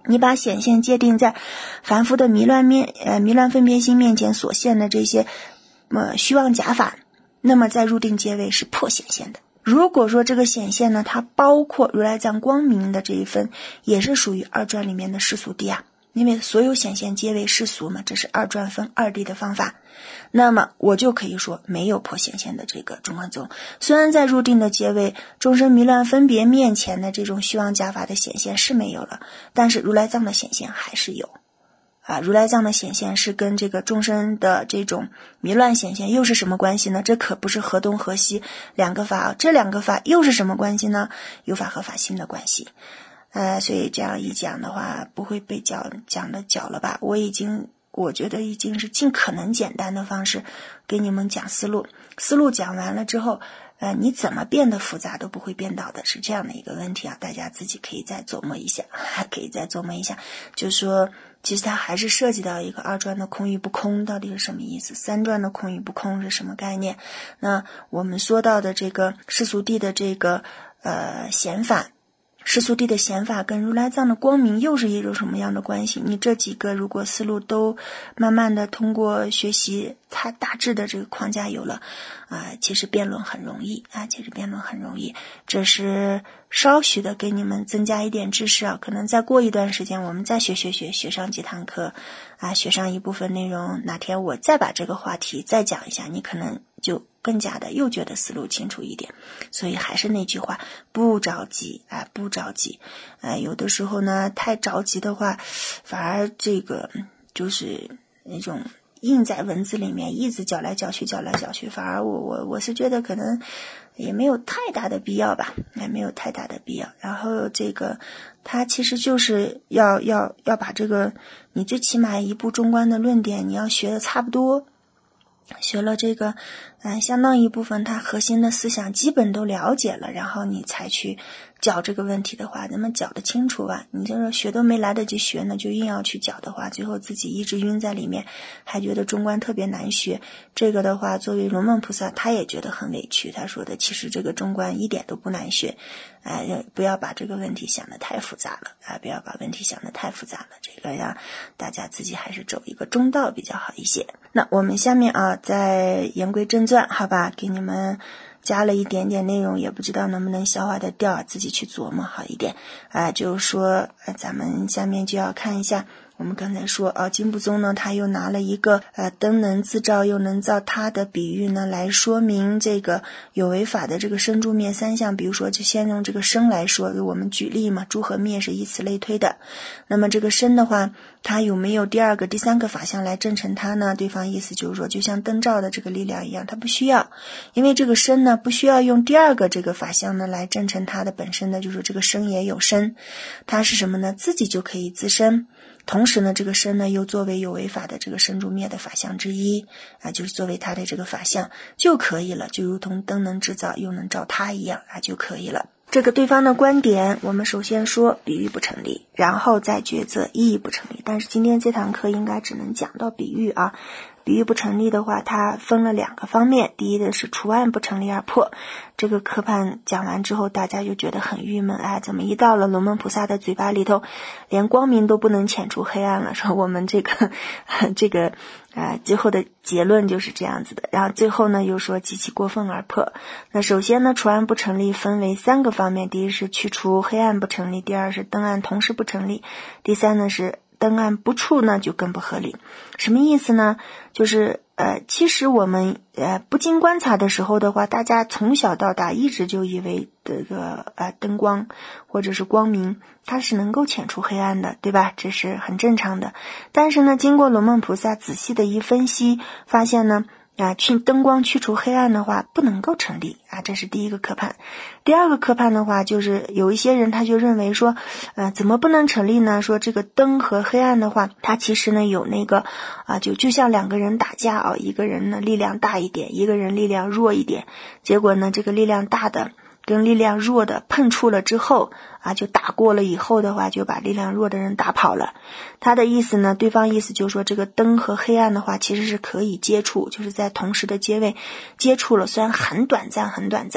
你把显现界定在凡夫的迷乱面呃迷乱分别心面前所现的这些呃虚妄假法，那么在入定阶位是破显现的。如果说这个显现呢，它包括如来藏光明的这一分，也是属于二转里面的世俗谛啊，因为所有显现皆为世俗嘛，这是二转分二谛的方法。那么我就可以说没有破显现的这个中观宗。虽然在入定的阶位，众生迷乱分别面前的这种虚妄假法的显现是没有了，但是如来藏的显现还是有啊，如来藏的显现是跟这个众生的这种迷乱显现又是什么关系呢？这可不是河东河西两个法，这两个法又是什么关系呢？有法和法心的关系。呃，所以这样一讲的话，不会被讲讲的搅了吧？我已经我觉得已经是尽可能简单的方式给你们讲思路，思路讲完了之后，呃，你怎么变得复杂都不会变倒的，是这样的一个问题啊，大家自己可以再琢磨一下，还可以再琢磨一下，就是说，其实它还是涉及到一个二转的空与不空到底是什么意思，三转的空与不空是什么概念？那我们说到的这个世俗谛的这个呃显法。世俗谛的显法跟如来藏的光明又是一种什么样的关系？你这几个如果思路都慢慢的通过学习，它大致的这个框架有了啊、呃，其实辩论很容易啊，其实辩论很容易。这是稍许的给你们增加一点知识啊，可能再过一段时间我们再学学学学上几堂课啊，学上一部分内容，哪天我再把这个话题再讲一下，你可能就更加的又觉得思路清楚一点。所以还是那句话，不着急啊，不着急。呃，有的时候呢，太着急的话，反而这个就是那种印在文字里面，一直搅来搅去，搅来搅去，反而我我我是觉得可能也没有太大的必要吧，也没有太大的必要。然后这个它其实就是要要要把这个你最起码一部中观的论点你要学的差不多。学了这个嗯、呃，相当一部分它核心的思想基本都了解了，然后你才去讲这个问题的话，那么讲得清楚吧，你就是学都没来得及学呢，就硬要去讲的话，最后自己一直晕在里面，还觉得中观特别难学。这个的话，作为龙门菩萨他也觉得很委屈，他说的其实这个中观一点都不难学，呃，不要把这个问题想得太复杂了啊、呃，不要把问题想得太复杂了，这个呀大家自己还是走一个中道比较好一些。那我们下面啊再言归正传，好吧，给你们加了一点点内容，也不知道能不能消化得掉，自己去琢磨好一点啊、呃。就是说、呃、咱们下面就要看一下，我们刚才说啊，经部宗呢他又拿了一个呃灯能自照又能造他的比喻呢来说明这个有为法的这个生住灭三相。比如说就先用这个生来说，我们举例嘛，住和灭是以此类推的。那么这个生的话，它有没有第二个第三个法相来证成它呢？对方意思就是说就像灯照的这个力量一样，它不需要，因为这个生呢不需要用第二个这个法相呢来证成它的本身的，就是说这个生也有生，它是什么呢？自己就可以自生。同时呢，这个生呢又作为有为法的这个生住灭的法相之一啊，就是作为它的这个法相就可以了，就如同灯能制造又能照它一样啊，就可以了。这个对方的观点，我们首先说比喻不成立，然后再抉择意义不成立。但是今天这堂课应该只能讲到比喻啊。比喻不成立的话，它分了两个方面，第一的是除暗不成立而破。这个科判讲完之后，大家就觉得很郁闷，哎，怎么一到了龙门菩萨的嘴巴里头，连光明都不能遣除黑暗了？说我们这个这个呃，最后的结论就是这样子的。然后最后呢，又说极其过分而破。那首先呢，除暗不成立分为三个方面，第一是去除黑暗不成立，第二是灯暗同时不成立，第三呢是灯暗不处呢就更不合理。什么意思呢？就是呃，其实我们呃不经观察的时候的话，大家从小到大一直就以为这个呃灯光或者是光明它是能够遣除黑暗的，对吧？这是很正常的。但是呢，经过龙门菩萨仔细的一分析，发现呢啊，去灯光驱除黑暗的话不能够成立啊，这是第一个科判。第二个科判的话，就是有一些人他就认为说呃，怎么不能成立呢？说这个灯和黑暗的话，它其实呢有那个啊，就就像两个人打架啊，一个人呢力量大一点，一个人力量弱一点，结果呢这个力量大的跟力量弱的碰触了之后啊，就打过了以后的话，就把力量弱的人打跑了。他的意思呢，对方意思就是说这个灯和黑暗的话其实是可以接触，就是在同时的阶位接触了，虽然很短暂很短暂，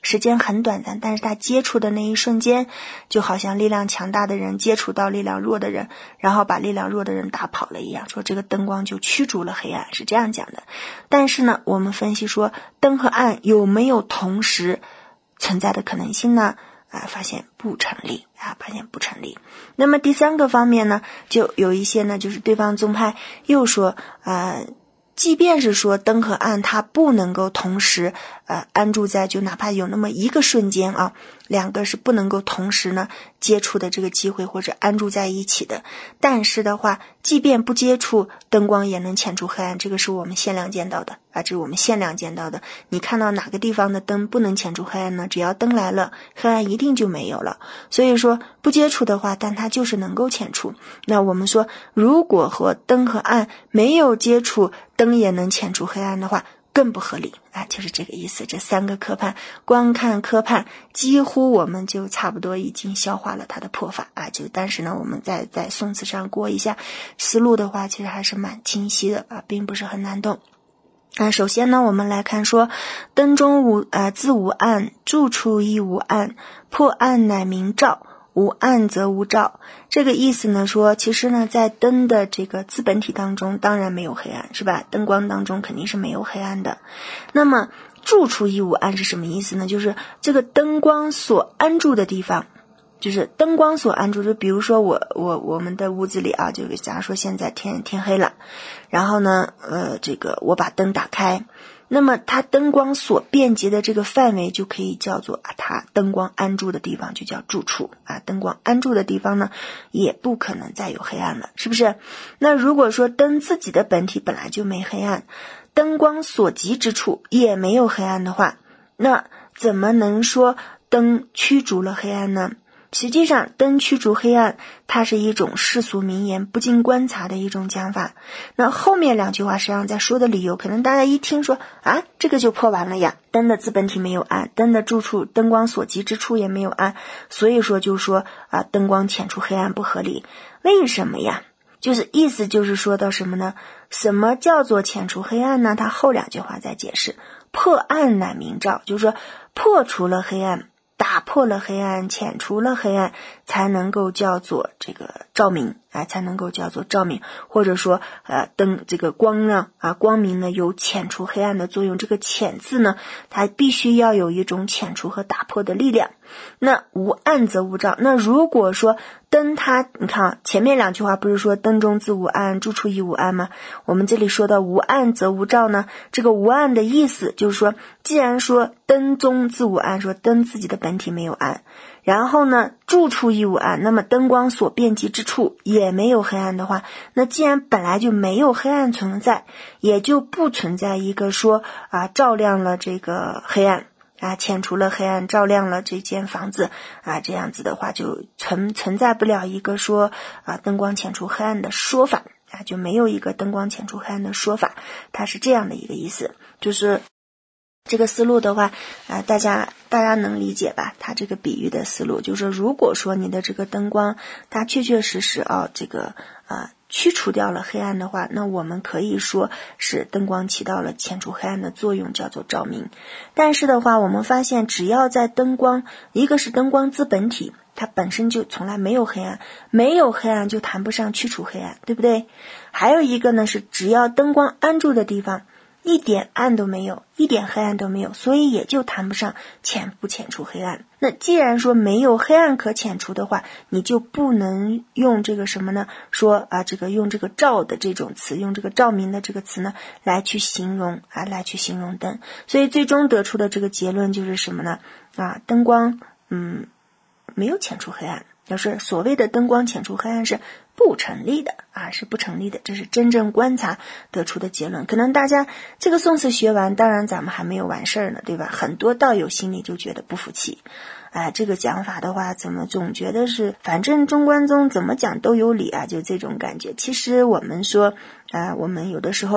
时间很短暂，但是他接触的那一瞬间，就好像力量强大的人接触到力量弱的人，然后把力量弱的人打跑了一样，说这个灯光就驱逐了黑暗，是这样讲的。但是呢，我们分析说灯和暗有没有同时存在的可能性呢？啊，发现不成立啊，发现不成立。那么第三个方面呢，就有一些呢，就是对方宗派又说，呃，即便是说灯和暗它不能够同时呃安住在，就哪怕有那么一个瞬间啊，两个是不能够同时呢接触的这个机会或者安住在一起的。但是的话，即便不接触，灯光也能遣除黑暗，这个是我们限量见到的啊，这是我们限量见到的。你看到哪个地方的灯不能遣除黑暗呢？只要灯来了，黑暗一定就没有了。所以说不接触的话，但它就是能够遣除。那我们说，如果和灯和暗没有接触，灯也能遣除黑暗的话，更不合理啊，就是这个意思。这三个科判，光看科判，几乎我们就差不多已经消化了它的破法啊。就但是呢，我们在在宋词上过一下思路的话，其实还是蛮清晰的啊，并不是很难懂。啊，首先呢，我们来看说，灯中无呃自无暗，住处亦无暗，破暗乃明照。无暗则无照，这个意思呢说，其实呢在灯的这个自本体当中当然没有黑暗，是吧？灯光当中肯定是没有黑暗的。那么住处亦无暗是什么意思呢？就是这个灯光所安住的地方，就是灯光所安住，就比如说我我我们的屋子里啊，就假如说现在天天黑了，然后呢呃这个我把灯打开，那么它灯光所遍及的这个范围就可以叫做啊，它灯光安住的地方就叫住处啊。灯光安住的地方呢，也不可能再有黑暗了，是不是？那如果说灯自己的本体本来就没黑暗，灯光所及之处也没有黑暗的话，那怎么能说灯驱逐了黑暗呢？实际上灯驱逐黑暗，它是一种世俗名言，不经观察的一种讲法。那后面两句话实际上在说的理由，可能大家一听说啊，这个就破完了呀，灯的自本体没有暗，灯的住处灯光所及之处也没有暗，所以说就说啊，灯光遣除黑暗不合理。为什么呀？就是意思就是说到什么呢？什么叫做遣除黑暗呢？它后两句话在解释，破暗乃明照，就是说破除了黑暗，打破了黑暗，遣除了黑暗，才能够叫做这个照明啊，才能够叫做照明，或者说呃灯这个光呢啊光明呢有遣除黑暗的作用。这个遣字呢，它必须要有一种遣除和打破的力量。那无暗则无照，那如果说灯它，你看啊，前面两句话不是说灯中自无暗，住处亦无暗吗？我们这里说的无暗则无照呢，这个无暗的意思就是说，既然说灯中自无暗，说灯自己的本体没有暗，然后呢住处亦无暗，那么灯光所遍及之处也没有黑暗的话，那既然本来就没有黑暗存在，也就不存在一个说啊照亮了这个黑暗啊，遣除了黑暗，照亮了这间房子啊，这样子的话就存存在不了一个说啊灯光遣除黑暗的说法啊，就没有一个灯光遣除黑暗的说法，它是这样的一个意思。就是这个思路的话啊，大家大家能理解吧？它这个比喻的思路就是说，如果说你的这个灯光它确确实实啊这个啊驱除掉了黑暗的话，那我们可以说是灯光起到了遣除黑暗的作用，叫做照明。但是的话，我们发现只要在灯光，一个是灯光自本体，它本身就从来没有黑暗，没有黑暗就谈不上驱除黑暗，对不对？还有一个呢是只要灯光安住的地方一点暗都没有，一点黑暗都没有，所以也就谈不上遣不遣除黑暗。那既然说没有黑暗可遣除的话，你就不能用这个什么呢？说啊，这个用这个照的这种词，用这个照明的这个词呢，来去形容啊，来去形容灯。所以最终得出的这个结论就是什么呢？啊，灯光嗯没有遣除黑暗，就是所谓的灯光遣除黑暗是不成立的啊，是不成立的，这是真正观察得出的结论。可能大家这个宋词学完，当然咱们还没有完事儿呢，对吧？很多道友心里就觉得不服气，哎，这个讲法的话，怎么总觉得是反正中观宗怎么讲都有理啊，就这种感觉。其实我们说，啊、呃，我们有的时候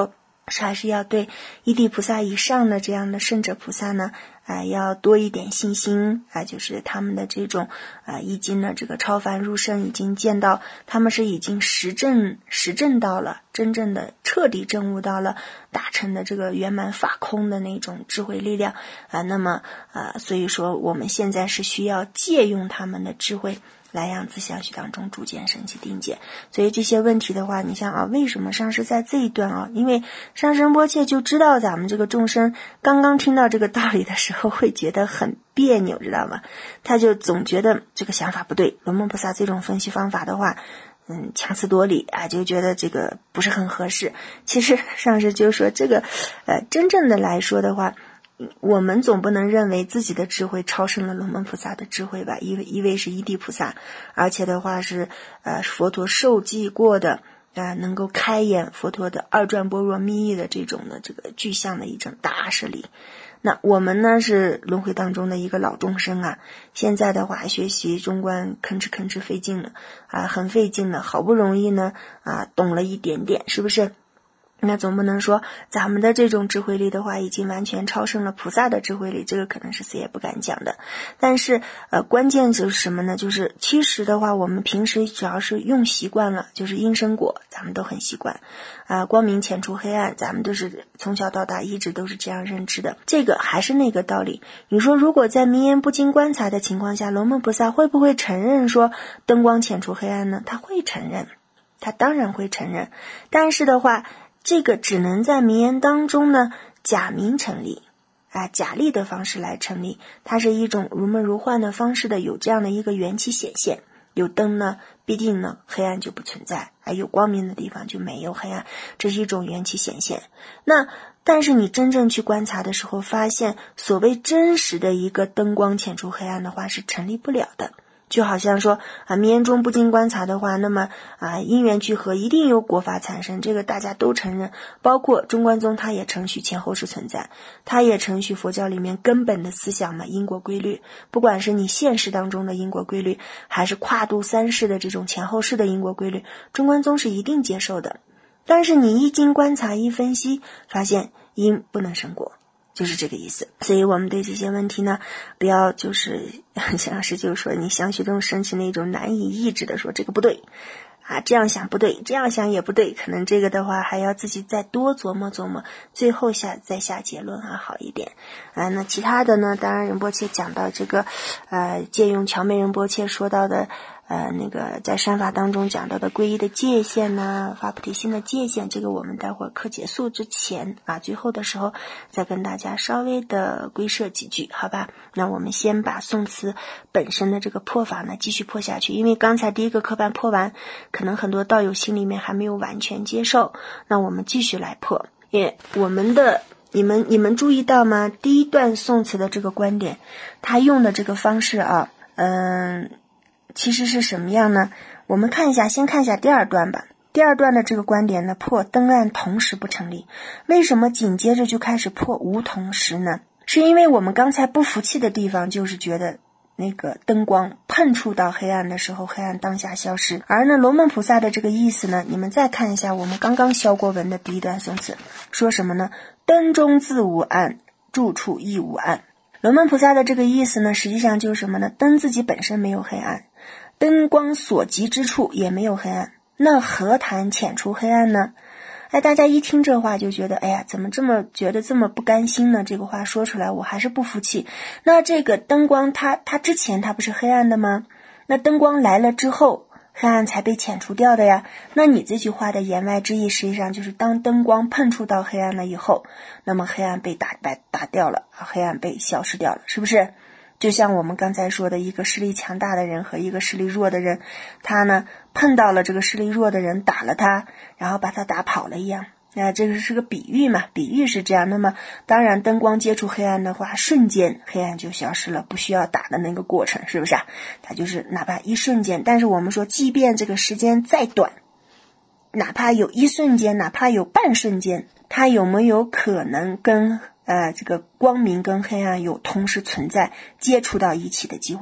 是还是要对一地菩萨以上的这样的圣者菩萨呢啊、呃，要多一点信心啊、呃，就是他们的这种啊、呃，已经呢这个超凡入圣，已经见到他们是已经实证实证到了，真正的彻底证悟到了大乘的这个圆满法空的那种智慧力量啊、呃，那么啊、呃，所以说我们现在是需要借用他们的智慧来让自相续当中逐渐升起定解。所以这些问题的话，你像啊，为什么上师在这一段啊，因为上师仁波切就知道咱们这个众生刚刚听到这个道理的时候会觉得很别扭，知道吗？他就总觉得这个想法不对，龙门菩萨这种分析方法的话嗯，强词夺理啊，就觉得这个不是很合适。其实上师就说这个呃，真正的来说的话，我们总不能认为自己的智慧超胜了龙门菩萨的智慧吧，因为一位是一地菩萨，而且的话是呃佛陀受记过的啊、呃，能够开眼佛陀的二转般若密意的这种的这个具象的一种大舍利。那我们呢是轮回当中的一个老众生啊，现在的话学习中观吭哧吭哧费劲了啊，很费劲了，好不容易呢啊懂了一点点，是不是？那总不能说咱们的这种智慧力的话已经完全超胜了菩萨的智慧力，这个可能是谁也不敢讲的。但是呃，关键就是什么呢？就是其实的话我们平时只要是用习惯了，就是因生果咱们都很习惯啊、呃，光明遣除黑暗咱们都是从小到大一直都是这样认知的。这个还是那个道理，你说如果在名言不经观察的情况下，龙门菩萨会不会承认说灯光遣除黑暗呢？他会承认，他当然会承认，但是的话这个只能在名言当中呢假名成立啊，假立的方式来成立，它是一种如梦如幻的方式的，有这样的一个缘起显现。有灯呢必定呢黑暗就不存在，还有光明的地方就没有黑暗，这是一种缘起显现。那但是你真正去观察的时候发现，所谓真实的一个灯光遣除黑暗的话是成立不了的。就好像说啊，名言中不经观察的话，那么啊因缘聚合一定有果法产生，这个大家都承认，包括中观宗他也承许前后世存在，他也承许佛教里面根本的思想嘛，因果规律，不管是你现实当中的因果规律，还是跨度三世的这种前后世的因果规律，中观宗是一定接受的。但是你一经观察一分析，发现因不能生果，就是这个意思。所以我们对这些问题呢，不要就是像老师就说你相续中升起那种难以抑制的说这个不对啊，这样想不对，这样想也不对，可能这个的话还要自己再多琢磨琢磨，最后下再下结论还好一点啊。那其他的呢，当然仁波切讲到这个呃，借用乔美仁波切说到的呃，那个在善法当中讲到的皈依的界限呐、啊，发菩提心的界限，这个我们待会儿课结束之前啊，最后的时候再跟大家稍微的归摄几句，好吧？那我们先把宋词本身的这个破法呢继续破下去，因为刚才第一个课半破完，可能很多道友心里面还没有完全接受，那我们继续来破。也我们的你们你们注意到吗？第一段宋词的这个观点，他用的这个方式啊，嗯。其实是什么样呢？我们看一下，先看一下第二段吧。第二段的这个观点呢，破灯暗同时不成立。为什么紧接着就开始破无同时呢？是因为我们刚才不服气的地方，就是觉得那个灯光碰触到黑暗的时候，黑暗当下消失。而呢，龙门菩萨的这个意思呢，你们再看一下我们刚刚消过文的第一段宋词，说什么呢？灯中自无暗，住处亦无暗。龙门菩萨的这个意思呢，实际上就是什么呢？灯自己本身没有黑暗，灯光所及之处也没有黑暗，那何谈遣除黑暗呢？哎，大家一听这话就觉得，哎呀，怎么这么觉得这么不甘心呢？这个话说出来我还是不服气。那这个灯光它它之前它不是黑暗的吗？那灯光来了之后，黑暗才被遣除掉的呀。那你这句话的言外之意，实际上就是当灯光碰触到黑暗了以后，那么黑暗被打打打掉了，黑暗被消失掉了，是不是？就像我们刚才说的，一个势力强大的人和一个势力弱的人，他呢碰到了这个势力弱的人，打了他，然后把他打跑了一样。那这个是个比喻嘛，比喻是这样。那么当然灯光接触黑暗的话，瞬间黑暗就消失了，不需要打的那个过程，是不是啊？它就是哪怕一瞬间，但是我们说即便这个时间再短，哪怕有一瞬间，哪怕有半瞬间，它有没有可能跟呃这个光明跟黑暗有同时存在接触到一起的机会呢？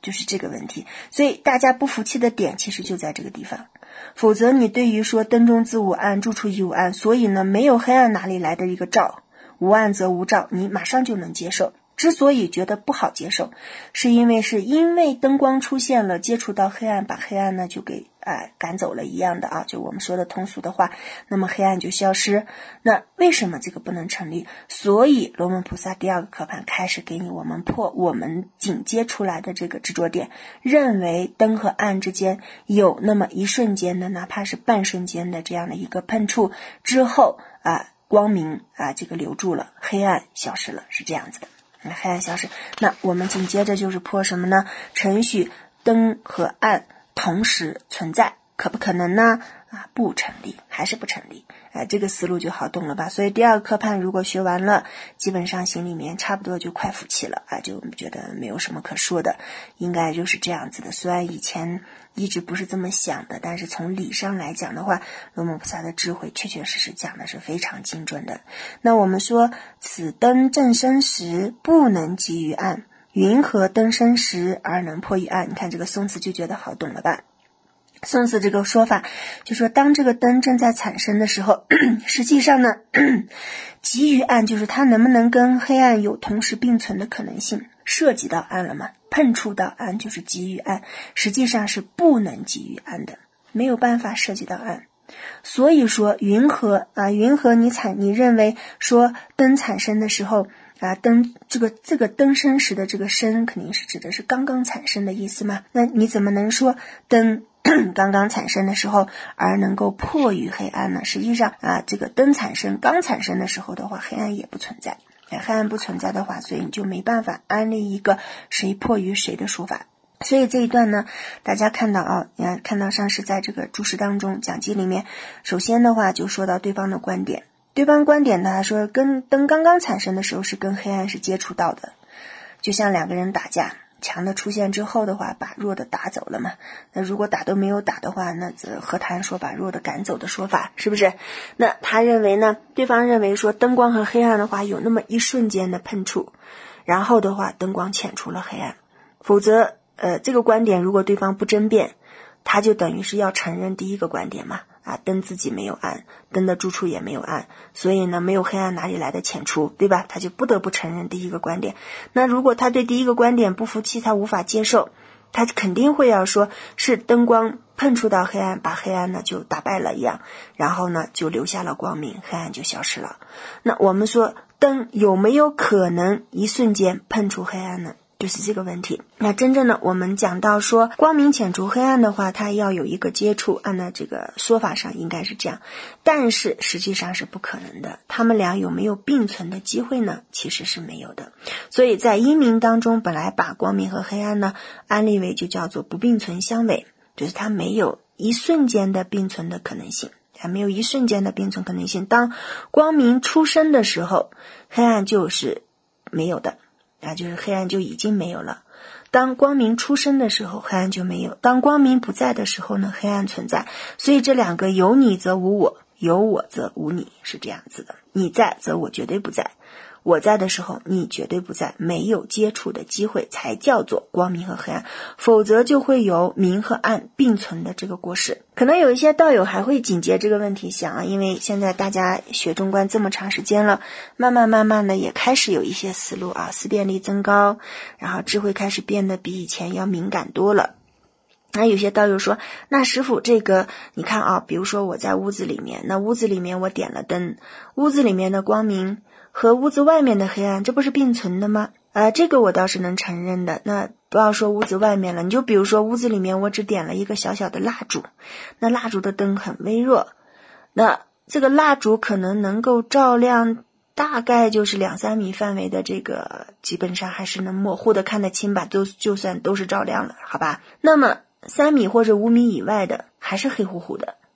就是这个问题。所以大家不服气的点其实就在这个地方。否则你对于说灯中自无暗，住处亦无暗，所以呢没有黑暗哪里来的一个照，无暗则无照，你马上就能接受。之所以觉得不好接受，是因为是因为灯光出现了，接触到黑暗，把黑暗呢就给呃赶走了一样的啊，就我们说的通俗的话，那么黑暗就消失。那为什么这个不能成立？所以罗门菩萨第二个课盘开始给你我们破我们紧接出来的这个执着点，认为灯和暗之间有那么一瞬间的，哪怕是半瞬间的这样的一个碰触之后啊、呃，光明啊、呃、这个留住了，黑暗消失了，是这样子的。黑暗消失，那我们紧接着就是破什么呢？承许灯和暗同时存在，可不可能呢？啊，不成立，还是不成立。哎，这个思路就好懂了吧？所以第二个课判如果学完了，基本上心里面差不多就快服气了啊，就觉得没有什么可说的，应该就是这样子的。虽然以前一直不是这么想的，但是从理上来讲的话，罗摩菩萨的智慧确确实实讲的是非常精准的。那我们说此灯正生时不能及于暗，云何灯生时而能破于暗？你看这个宋词就觉得好懂了吧？宋词这个说法就说，当这个灯正在产生的时候，实际上呢及于暗就是它能不能跟黑暗有同时并存的可能性，涉及到暗了嘛，碰触到暗就是及于暗，实际上是不能及于暗的，没有办法涉及到暗。所以说云何啊，云何你产你认为说灯产生的时候啊，灯这个这个灯生时的这个生肯定是指的是刚刚产生的意思嘛？那你怎么能说灯刚刚产生的时候而能够破于黑暗呢？实际上啊，这个灯产生刚产生的时候的话，黑暗也不存在。黑暗不存在的话，所以你就没办法安立一个谁破于谁的说法。所以这一段呢，大家看到啊，你看看到上师在这个注释当中讲记里面，首先的话就说到对方的观点。对方观点呢，说跟灯刚刚产生的时候是跟黑暗是接触到的，就像两个人打架，强的出现之后的话，把弱的打走了嘛。那如果打都没有打的话，那何谈说把弱的赶走的说法，是不是？那他认为呢，对方认为说灯光和黑暗的话有那么一瞬间的碰触，然后的话灯光遣出了黑暗。否则呃，这个观点如果对方不争辩，他就等于是要承认第一个观点嘛。啊，灯自己没有暗，灯的住处也没有暗，所以呢没有黑暗哪里来的遣出，对吧？他就不得不承认第一个观点。那如果他对第一个观点不服气，他无法接受，他肯定会要说是灯光碰触到黑暗，把黑暗呢就打败了一样，然后呢就留下了光明，黑暗就消失了。那我们说灯有没有可能一瞬间碰触黑暗呢？就是这个问题。那真正的我们讲到说光明遣除黑暗的话，它要有一个接触，按照这个说法上应该是这样，但是实际上是不可能的。他们俩有没有并存的机会呢？其实是没有的。所以在因明当中，本来把光明和黑暗呢安立为就叫做不并存相违，就是它没有一瞬间的并存的可能性，还没有一瞬间的并存可能性。当光明出生的时候，黑暗就是没有的啊，就是黑暗就已经没有了。当光明出生的时候，黑暗就没有；当光明不在的时候呢，黑暗存在。所以这两个有你则无我，有我则无你，是这样子的。你在则我绝对不在，我在的时候你绝对不在，没有接触的机会才叫做光明和黑暗，否则就会有明和暗并存的这个过失。可能有一些道友还会紧接这个问题想啊，因为现在大家学中观这么长时间了，慢慢慢慢的也开始有一些思路啊，思辨力增高，然后智慧开始变得比以前要敏感多了。那有些道友说，那师父这个你看啊，比如说我在屋子里面，那屋子里面我点了灯，屋子里面的光明和屋子外面的黑暗，这不是并存的吗？呃，这个我倒是能承认的。那不要说屋子外面了，你就比如说屋子里面我只点了一个小小的蜡烛，那蜡烛的灯很微弱，那这个蜡烛可能能够照亮大概就是两三米范围的这个，基本上还是能模糊的看得清吧，都就算都是照亮了，好吧？那么三米或者五米以外的还是黑乎乎的，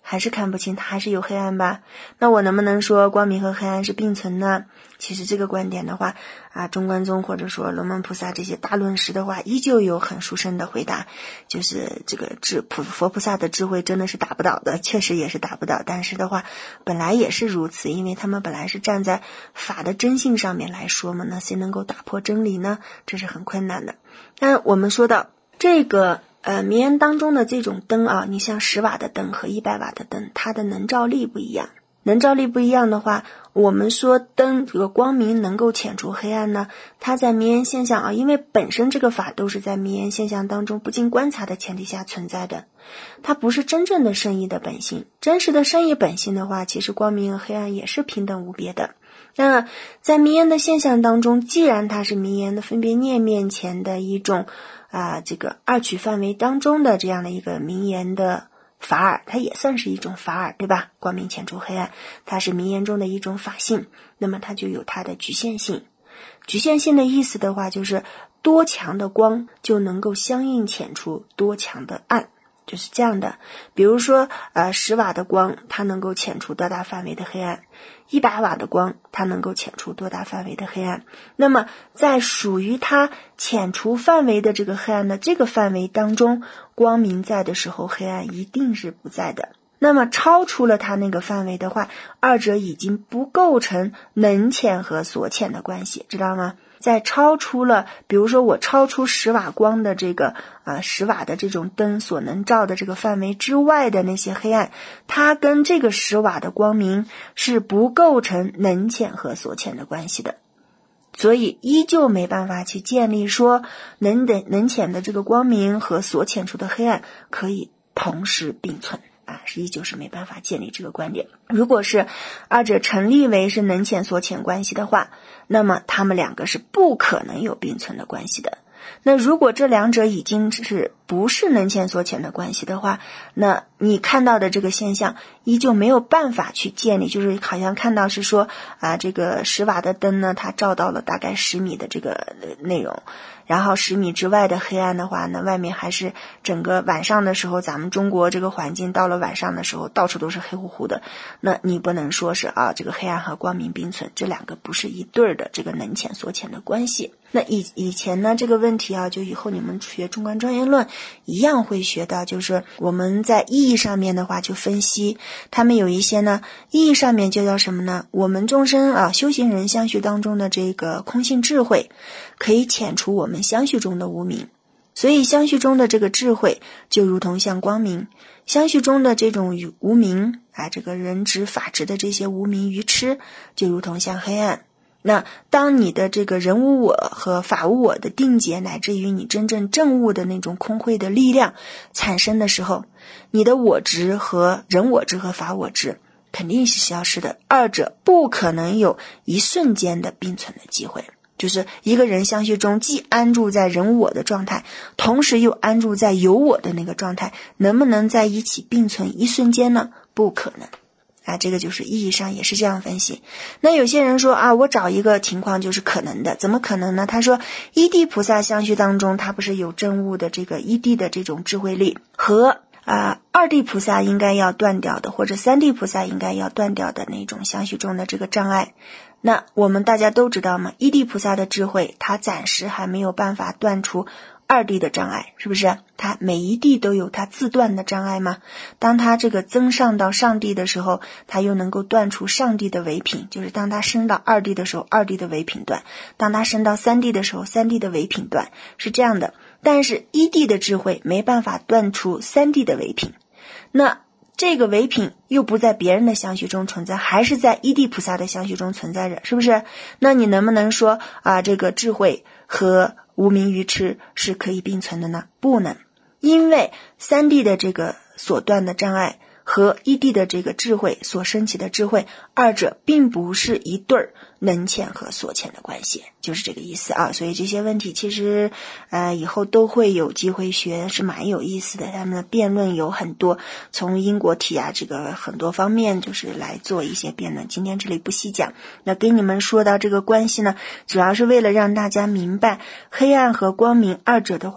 还是看不清，它还是有黑暗吧？那我能不能说光明和黑暗是并存呢？其实这个观点的话啊，中观宗或者说龙门菩萨这些大论师的话依旧有很殊胜的回答，就是这个智普佛菩萨的智慧真的是打不倒的，确实也是打不倒，但是的话本来也是如此，因为他们本来是站在法的真性上面来说嘛，那谁能够打破真理呢？这是很困难的。但我们说到这个呃，名言当中的这种灯啊，你像十瓦的灯和一百瓦的灯，它的能照力不一样。能照力不一样的话，我们说灯这个光明能够遣除黑暗呢，它在名言现象啊，因为本身这个法都是在名言现象当中不经观察的前提下存在的，它不是真正的圣意的本性。真实的圣意本性的话，其实光明和黑暗也是平等无别的。那在名言的现象当中，既然它是名言的分别念面前的一种啊，这个二取范围当中的这样的一个名言的法尔，它也算是一种法尔，对吧？光明遣除黑暗，它是名言中的一种法性，那么它就有它的局限性。局限性的意思的话，就是多强的光就能够相应遣除多强的暗，就是这样的。比如说呃，十瓦的光它能够遣除多大范围的黑暗，一百瓦的光它能够遣除多大范围的黑暗，那么在属于它遣除范围的这个黑暗的这个范围当中，光明在的时候黑暗一定是不在的。那么超出了它那个范围的话，二者已经不构成能遣和所遣的关系，知道吗？在超出了比如说我超出十瓦光的这个啊十瓦的这种灯所能照的这个范围之外的那些黑暗，它跟这个十瓦的光明是不构成能遣和所遣的关系的，所以依旧没办法去建立说能的能遣的这个光明和所遣除的黑暗可以同时并存啊，是依旧是没办法建立这个观点。如果是二者成立为是能遣所遣关系的话，那么他们两个是不可能有并存的关系的。那如果这两者已经是不是能遣所遣的关系的话，那你看到的这个现象依旧没有办法去建立，就是好像看到是说啊，这个十瓦的灯呢，它照到了大概十米的这个内容，然后十米之外的黑暗的话呢，外面还是整个晚上的时候，咱们中国这个环境到了晚上的时候到处都是黑乎乎的，那你不能说是啊，这个黑暗和光明并存，这两个不是一对儿的这个能遣所遣的关系。那以以前呢这个问题啊，就以后你们学中观庄严论一样会学到，就是我们在意义上面的话就分析，他们有一些呢意义上面就叫什么呢，我们众生啊修行人相续当中的这个空性智慧可以遣除我们相续中的无明，所以相续中的这个智慧就如同像光明，相续中的这种无明啊，这个人执法执的这些无明愚痴就如同像黑暗。那当你的这个人无我和法无我的定解，乃至于你真正证悟的那种空慧的力量产生的时候，你的我执和人我执和法我执肯定是消失的，二者不可能有一瞬间的并存的机会。就是一个人相续中既安住在人我的状态，同时又安住在有我的那个状态，能不能在一起并存一瞬间呢？不可能啊，这个就是意义上也是这样分析。那有些人说啊，我找一个情况就是可能的，怎么可能呢？他说一地菩萨相续当中，他不是有证悟的这个一地的这种智慧力，和啊二地菩萨应该要断掉的，或者三地菩萨应该要断掉的那种相续中的这个障碍。那我们大家都知道嘛，一地菩萨的智慧，他暂时还没有办法断除二地的障碍，是不是？他每一地都有他自断的障碍吗？当他这个增上到上地的时候，他又能够断除上地的唯品，就是当他升到二地的时候，二地的唯品断；当他升到三地的时候，三地的唯品断，是这样的。但是一地的智慧没办法断除三地的唯品，那这个唯品又不在别人的相续中存在，还是在一地菩萨的相续中存在着，是不是？那你能不能说啊，这个智慧和无明愚痴是可以并存的呢？不能，因为三地的这个所断的障碍和一地的这个智慧所升起的智慧，二者并不是一对儿能遣和所遣的关系，就是这个意思啊。所以这些问题其实呃以后都会有机会学，是蛮有意思的。他们的辩论有很多，从因果体啊这个很多方面就是来做一些辩论，今天这里不细讲。那跟你们说到这个关系呢，主要是为了让大家明白黑暗和光明二者的话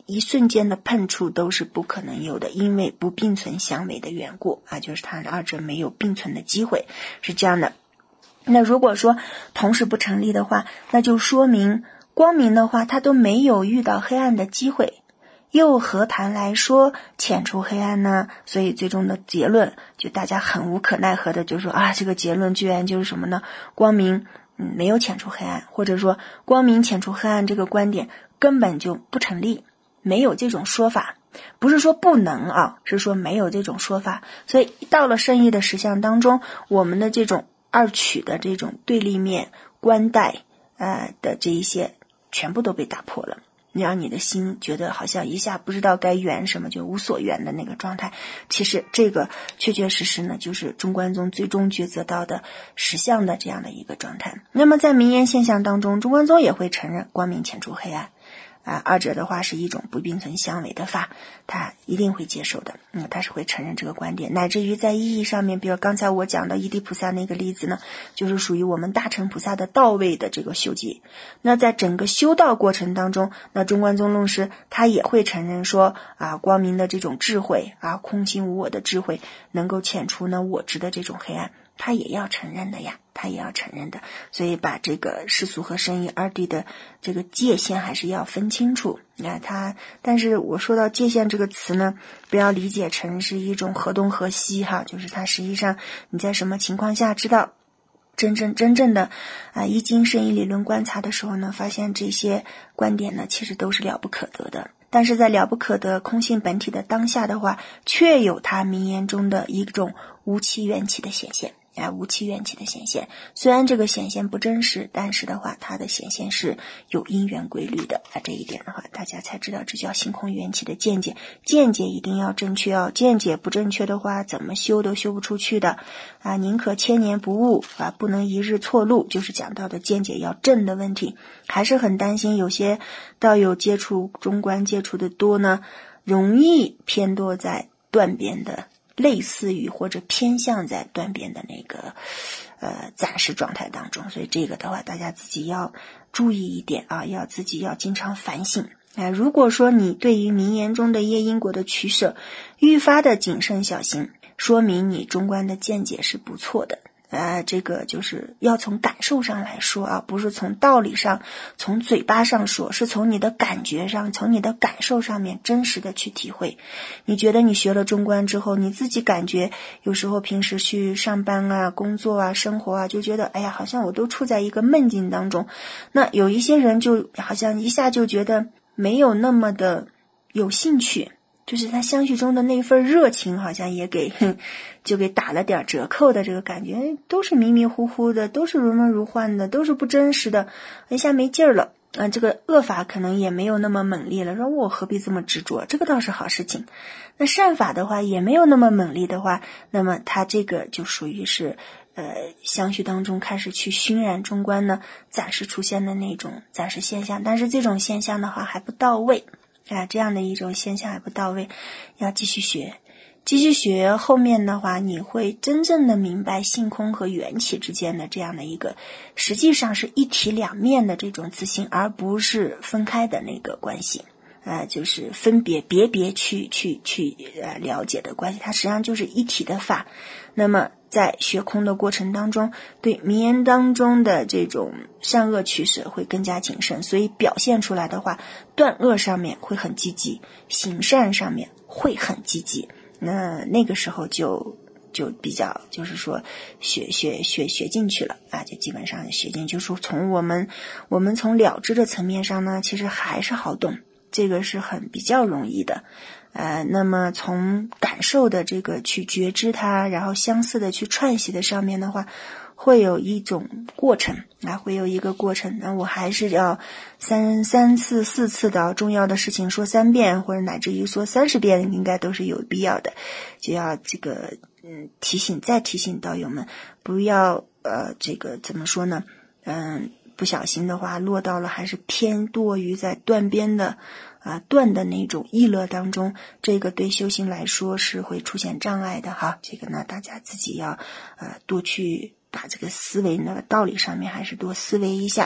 一瞬间的碰触都是不可能有的，因为不并存相违的缘故啊，就是它二者没有并存的机会，是这样的。那如果说同时不成立的话，那就说明光明的话它都没有遇到黑暗的机会，又何谈来说遣除黑暗呢？所以最终的结论就大家很无可奈何的就说啊，这个结论居然就是什么呢？光明嗯没有遣除黑暗，或者说光明遣除黑暗这个观点根本就不成立，没有这种说法。不是说不能啊，是说没有这种说法。所以到了圣意的实相当中，我们的这种二取的这种对立面观待呃的这一些全部都被打破了，让你的心觉得好像一下不知道该圆什么，就无所圆的那个状态。其实这个确确实实呢，就是中观宗最终抉择到的实相的这样的一个状态。那么在名言现象当中，中观宗也会承认光明遣除黑暗啊，二者的话是一种不并存相违的法，他一定会接受的，嗯，他是会承认这个观点，乃至于在意义上面，比如刚才我讲的一地菩萨那个例子呢，就是属于我们大乘菩萨的道位的这个修集。那在整个修道过程当中，那中观宗论师他也会承认说啊，光明的这种智慧啊，空性无我的智慧能够遣除呢我执的这种黑暗，他也要承认的呀，他也要承认的。所以把这个世俗和圣意二谛的这个界限还是要分清楚啊。他但是我说到界限这个词呢，不要理解成是一种河东河西哈，就是它实际上你在什么情况下知道真正真正的啊一经圣意理论观察的时候呢，发现这些观点呢其实都是了不可得的。但是在了不可得空性本体的当下的话，却有它名言中的一种无期缘起的显现啊，无期缘起的显现。虽然这个显现不真实，但是的话它的显现是有因缘规律的啊，这一点的话大家才知道这叫性空缘起的见解。见解一定要正确哦，见解不正确的话怎么修都修不出去的啊，宁可千年不悟啊，不能一日错路，就是讲到的见解要正的问题。还是很担心有些道友接触中观接触的多呢，容易偏多在断边的类似于或者偏向在断边的那个呃暂时状态当中，所以这个的话大家自己要注意一点啊，要自己要经常反省。哎、呃，如果说你对于名言中的业因果的取舍愈发的谨慎小心，说明你中观的见解是不错的。呃，这个就是要从感受上来说啊，不是从道理上从嘴巴上说，是从你的感觉上从你的感受上面真实的去体会。你觉得你学了中观之后，你自己感觉有时候平时去上班啊工作啊生活啊，就觉得哎呀好像我都处在一个梦境当中。那有一些人就好像一下就觉得没有那么的有兴趣，就是他相续中的那份热情好像也给就给打了点折扣的这个感觉，都是迷迷糊糊的，都是如梦如幻的，都是不真实的，一下没劲儿了啊，这个恶法可能也没有那么猛烈了，说我何必这么执着，这个倒是好事情。那善法的话也没有那么猛烈的话，那么他这个就属于是呃相续当中开始去熏染中观呢暂时出现的那种暂时现象，但是这种现象的话还不到位啊，这样的一种现象还不到位，要继续学继续学，后面的话你会真正的明白性空和缘起之间的这样的一个实际上是一体两面的这种自性，而不是分开的那个关系呃，就是分别别别去去去呃了解的关系，它实际上就是一体的法。那么在学空的过程当中，对名言当中的这种善恶取舍会更加谨慎，所以表现出来的话，断恶上面会很积极，行善上面会很积极。那那个时候就就比较就是说学学学学进去了啊，就基本上学进去，就是从我们我们从了知的层面上呢，其实还是好懂，这个是很比较容易的。呃，那么从感受的这个去觉知它，然后相似的去串习的上面的话，会有一种过程啊，会有一个过程。那我还是要三三次四次的重要的事情说三遍，或者乃至于说三十遍，应该都是有必要的。就要这个嗯提醒再提醒道友们，不要呃这个怎么说呢？嗯，不小心的话落到了还是偏多于在断边的啊断的那种意乐当中，这个对修行来说是会出现障碍的哈。这个呢，大家自己要呃多去把这个思维呢道理上面还是多思维一下。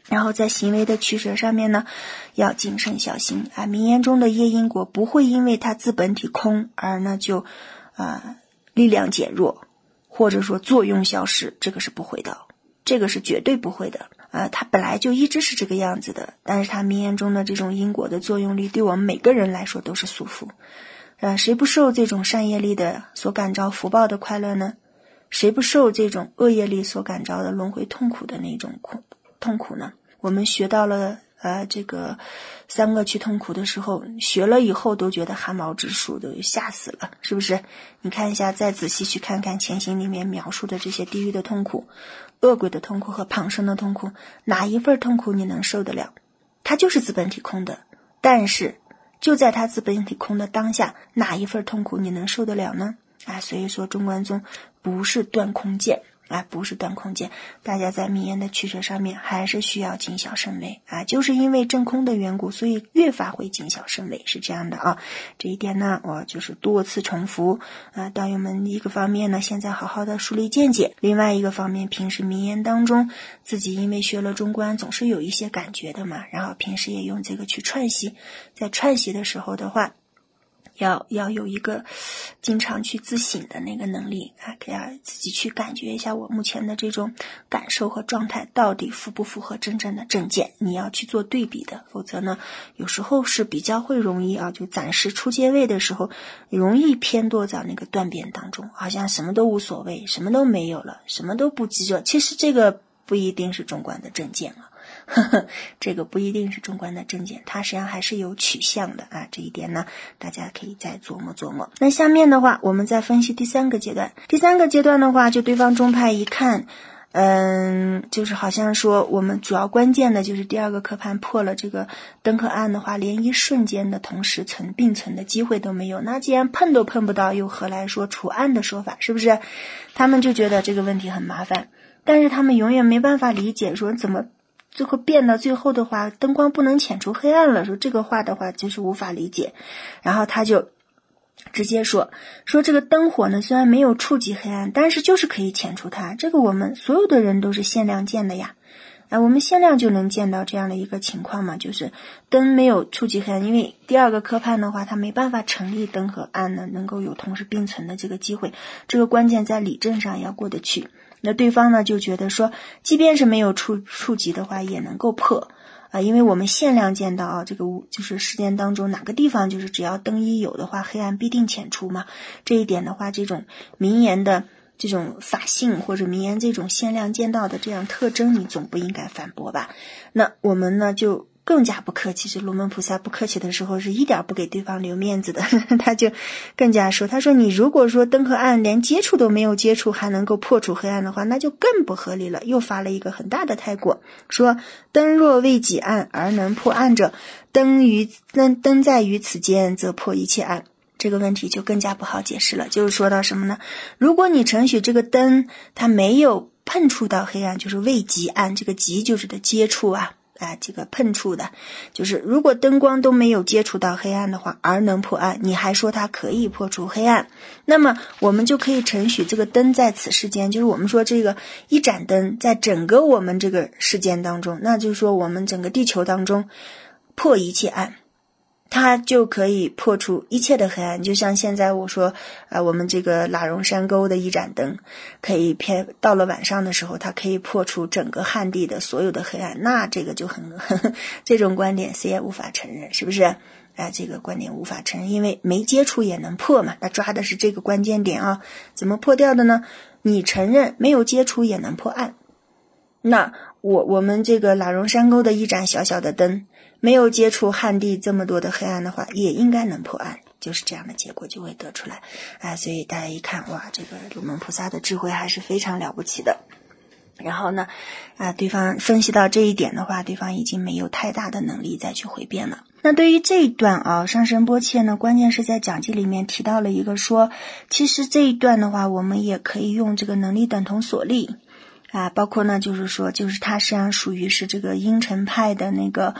然后在行为的取舍上面呢，要谨慎小心啊。名言中的业因果不会因为它自本体空而呢就啊力量减弱，或者说作用消失，这个是不会的，这个是绝对不会的啊。它本来就一直是这个样子的，但是它名言中的这种因果的作用力对我们每个人来说都是束缚。呃，谁不受这种善业力的所感召福报的快乐呢？谁不受这种恶业力所感召的轮回痛苦的那种苦痛苦呢？我们学到了呃这个三恶趣痛苦的时候，学了以后都觉得汗毛直竖，都吓死了，是不是？你看一下，再仔细去看看前行里面描述的这些地狱的痛苦、恶鬼的痛苦和旁生的痛苦，哪一份痛苦你能受得了？它就是自本体空的，但是就在它自本体空的当下，哪一份痛苦你能受得了呢？啊，所以说中观宗不是断空见啊，不是断空见，大家在名言的取舍上面还是需要谨小慎微啊，就是因为证空的缘故，所以越发会谨小慎微，是这样的啊。这一点呢，我就是多次重复啊。道友们一个方面呢，现在好好的梳理见解；另外一个方面，平时名言当中自己因为学了中观，总是有一些感觉的嘛，然后平时也用这个去串习，在串习的时候的话，要要有一个经常去自省的那个能力啊，给大家自己去感觉一下我目前的这种感受和状态到底符不符合真正的正见，你要去做对比的，否则呢有时候是比较会容易啊，就暂时出阶位的时候容易偏堕到那个断变当中，好像什么都无所谓，什么都没有了，什么都不记着，其实这个不一定是中观的正见啊。呵呵，这个不一定是中观的正见，它实际上还是有取向的啊。这一点呢，大家可以再琢磨琢磨。那下面的话，我们再分析第三个阶段。第三个阶段的话，就对方宗派一看，嗯，就是好像说我们主要关键的就是第二个科判破了这个灯和暗的话，连一瞬间的同时存并存的机会都没有。那既然碰都碰不到，又何来说除暗的说法？是不是？他们就觉得这个问题很麻烦，但是他们永远没办法理解说怎么最后变到最后的话，灯光不能遣除黑暗了，说这个话的话就是无法理解。然后他就直接说说这个灯火呢，虽然没有触及黑暗，但是就是可以遣除它，这个我们所有的人都是限量见的呀。啊，我们限量就能见到这样的一个情况嘛，就是灯没有触及黑暗，因为第二个科判的话，它没办法成立灯和暗呢能够有同时并存的这个机会，这个关键在理证上要过得去。那对方呢就觉得说，即便是没有触触及的话，也能够破啊，因为我们限量见到啊，这个就是事件当中哪个地方就是只要灯一有的话，黑暗必定遣除嘛。这一点的话，这种名言的这种法性或者名言这种限量见到的这样特征，你总不应该反驳吧？那我们呢就更加不客气，是龙门菩萨不客气的时候是一点不给对方留面子的他就更加说，他说你如果说灯和暗连接触都没有接触还能够破除黑暗的话，那就更不合理了。又发了一个很大的太过，说灯若未己暗而能破暗者，灯于灯灯在于此间则破一切暗。这个问题就更加不好解释了，就是说到什么呢？如果你承许这个灯它没有碰触到黑暗，就是未及暗，这个及就是的接触啊啊，这个碰触的，就是如果灯光都没有接触到黑暗的话，而能破暗，你还说它可以破除黑暗，那么我们就可以承许这个灯在此世间，就是我们说这个一盏灯在整个我们这个世间当中，那就是说我们整个地球当中破一切暗，它就可以破除一切的黑暗。就像现在我说呃，我们这个喇荣山沟的一盏灯可以偏到了晚上的时候，它可以破除整个汉地的所有的黑暗，那这个就很呵呵这种观点谁也无法承认，是不是？哎，这个观点无法承认，因为没接触也能破嘛，那抓的是这个关键点啊。怎么破掉的呢？你承认没有接触也能破暗，那我我们这个喇荣山沟的一盏小小的灯没有接触汉地这么多的黑暗的话，也应该能破暗，就是这样的结果就会得出来。哎，所以大家一看，哇，这个龙门菩萨的智慧还是非常了不起的。然后呢，啊，对方分析到这一点的话，对方已经没有太大的能力再去回辩了。那对于这一段啊，上身波切呢，关键是在讲记里面提到了一个说，其实这一段的话，我们也可以用这个能力等同所力。啊，包括呢，就是说，就是它实际上属于是这个阴沉派的那个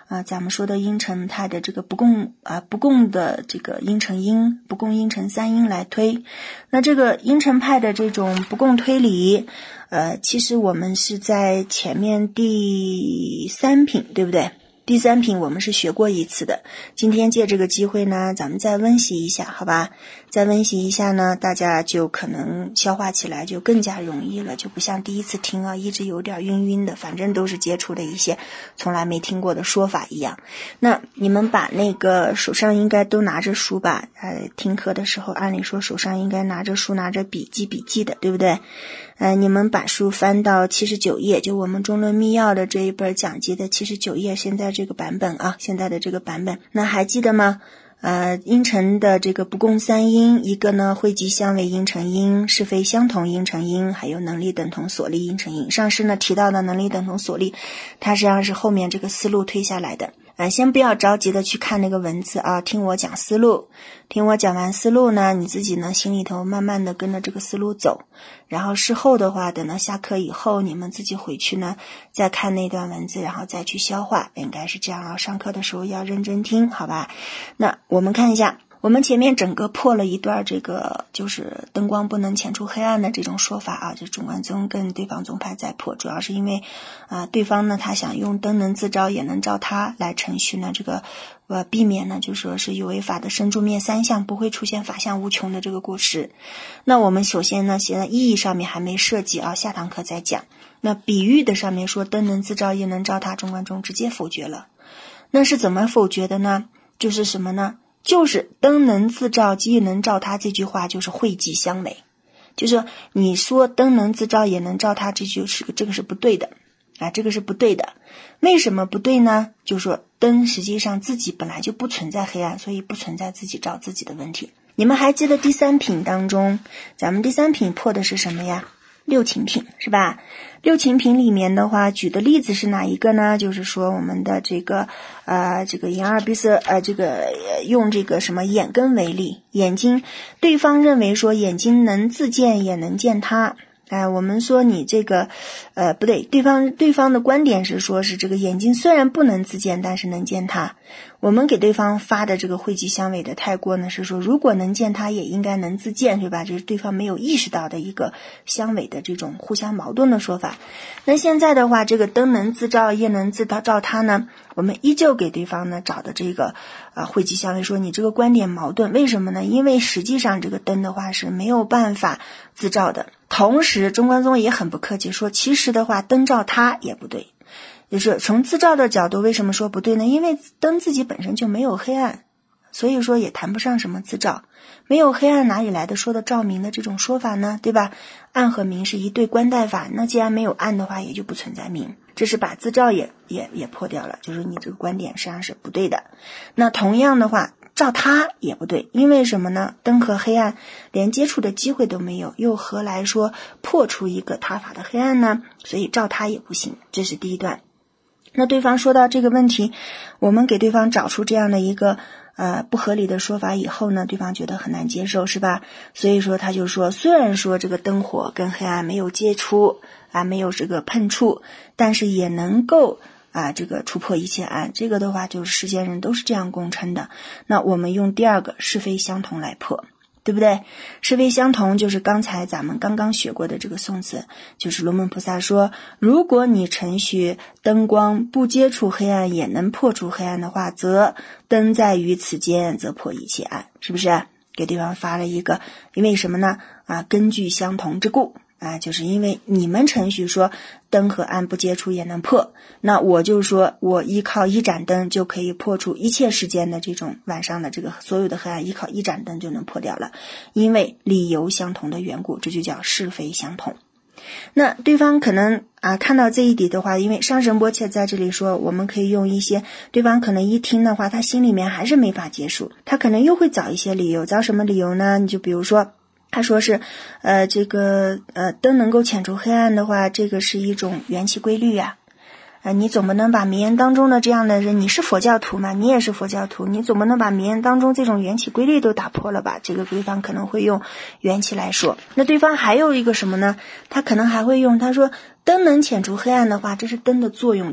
啊、呃，咱们说的阴沉派的这个不共啊、呃、不共的这个阴沉阴不共阴沉三阴来推。那这个阴沉派的这种不共推理，呃，其实我们是在前面第三品，对不对？第三品我们是学过一次的，今天借这个机会呢，咱们再温习一下，好吧？再温习一下呢，大家就可能消化起来就更加容易了，就不像第一次听啊，一直有点晕晕的，反正都是接触的一些从来没听过的说法一样。那你们把那个手上应该都拿着书吧？呃，听课的时候按理说手上应该拿着书拿着笔记笔记的，对不对？呃，你们把书翻到七十九页，就我们中论密要的这一本讲集的七十九页，现在这个版本啊，现在的这个版本，那还记得吗？呃，阴沉的这个不共三阴，一个呢汇集相为阴沉阴，是非相同阴沉阴，还有能力等同所立阴沉阴。上师呢提到的能力等同所立，它实际上是后面这个思路推下来的。呃，先不要着急的去看那个文字啊，听我讲思路，听我讲完思路呢，你自己呢心里头慢慢的跟着这个思路走，然后事后的话，等到下课以后，你们自己回去呢再看那段文字，然后再去消化，应该是这样啊。上课的时候要认真听，好吧？那我们看一下，我们前面整个破了一段这个就是灯光不能潜出黑暗的这种说法啊，就中观宗跟对方宗派在破，主要是因为啊、呃、对方呢他想用灯能自照也能照他来程序呢这个呃避免呢就说是有为法的生住灭三相，不会出现法相无穷的这个过失。那我们首先呢现在意义上面还没涉及啊，下堂课再讲。那比喻的上面说灯能自照也能照他，中观宗直接否决了。那是怎么否决的呢？就是什么呢？就是灯能自照即能照他这句话就是讳疾相违，就是你说灯能自照也能照他，这就是个这个是不对的啊，这个是不对的。为什么不对呢？就是说灯实际上自己本来就不存在黑暗，所以不存在自己照自己的问题。你们还记得第三品当中，咱们第三品破的是什么呀？六情品是吧？六情品里面的话，举的例子是哪一个呢？就是说我们的这个呃这个眼耳鼻舌呃这个用这个什么眼根为例，眼睛，对方认为说眼睛能自见也能见他。哎、呃，我们说你这个，呃，不对，对方对方的观点是说是这个眼睛虽然不能自见，但是能见他。我们给对方发的这个讳疾相违的太过呢，是说如果能见他，也应该能自见，对吧？这是对方没有意识到的一个相违的这种互相矛盾的说法。那现在的话，这个灯能自照，也能自照他呢，我们依旧给对方呢找的这个呃讳疾相违，说你这个观点矛盾，为什么呢？因为实际上这个灯的话是没有办法自照的。同时中观宗也很不客气说，其实的话灯照他也不对，就是从自照的角度为什么说不对呢？因为灯自己本身就没有黑暗，所以说也谈不上什么自照，没有黑暗哪里来的说的照明的这种说法呢？对吧？暗和明是一对观待法，那既然没有暗的话，也就不存在明，这是把自照也也也破掉了，就是你这个观点实际上是不对的。那同样的话，照他也不对，因为什么呢？灯和黑暗连接触的机会都没有，又何来说破除一个他法的黑暗呢？所以照他也不行，这是第一段。那对方说到这个问题，我们给对方找出这样的一个呃不合理的说法以后呢，对方觉得很难接受，是吧？所以说他就说，虽然说这个灯火跟黑暗没有接触啊，没有这个碰触，但是也能够啊，这个触破一切暗，这个的话就是世间人都是这样共称的。那我们用第二个是非相同来破，对不对？是非相同就是刚才咱们刚刚学过的这个宋词，就是龙门菩萨说，如果你程序灯光不接触黑暗也能破除黑暗的话，则灯在于此间则破一切暗，是不是？给对方发了一个，因为什么呢？啊，根据相同之故。啊，就是因为你们程序说灯和暗不接触也能破，那我就说我依靠一盏灯就可以破除一切世间的这种晚上的这个所有的黑暗，依靠一盏灯就能破掉了，因为理由相同的缘故，这就叫是非相同。那对方可能啊看到这一点的话，因为上神波切在这里说，我们可以用一些，对方可能一听的话，他心里面还是没法结束，他可能又会找一些理由，找什么理由呢？你就比如说他说是呃这个呃灯能够遣除黑暗的话，这个是一种缘起规律啊。呃你总不能把名言当中的这样的人，你是佛教徒嘛，你也是佛教徒，你总不能把名言当中这种缘起规律都打破了吧？这个对方可能会用缘起来说。那对方还有一个什么呢？他可能还会用，他说灯能遣除黑暗的话，这是灯的作用力。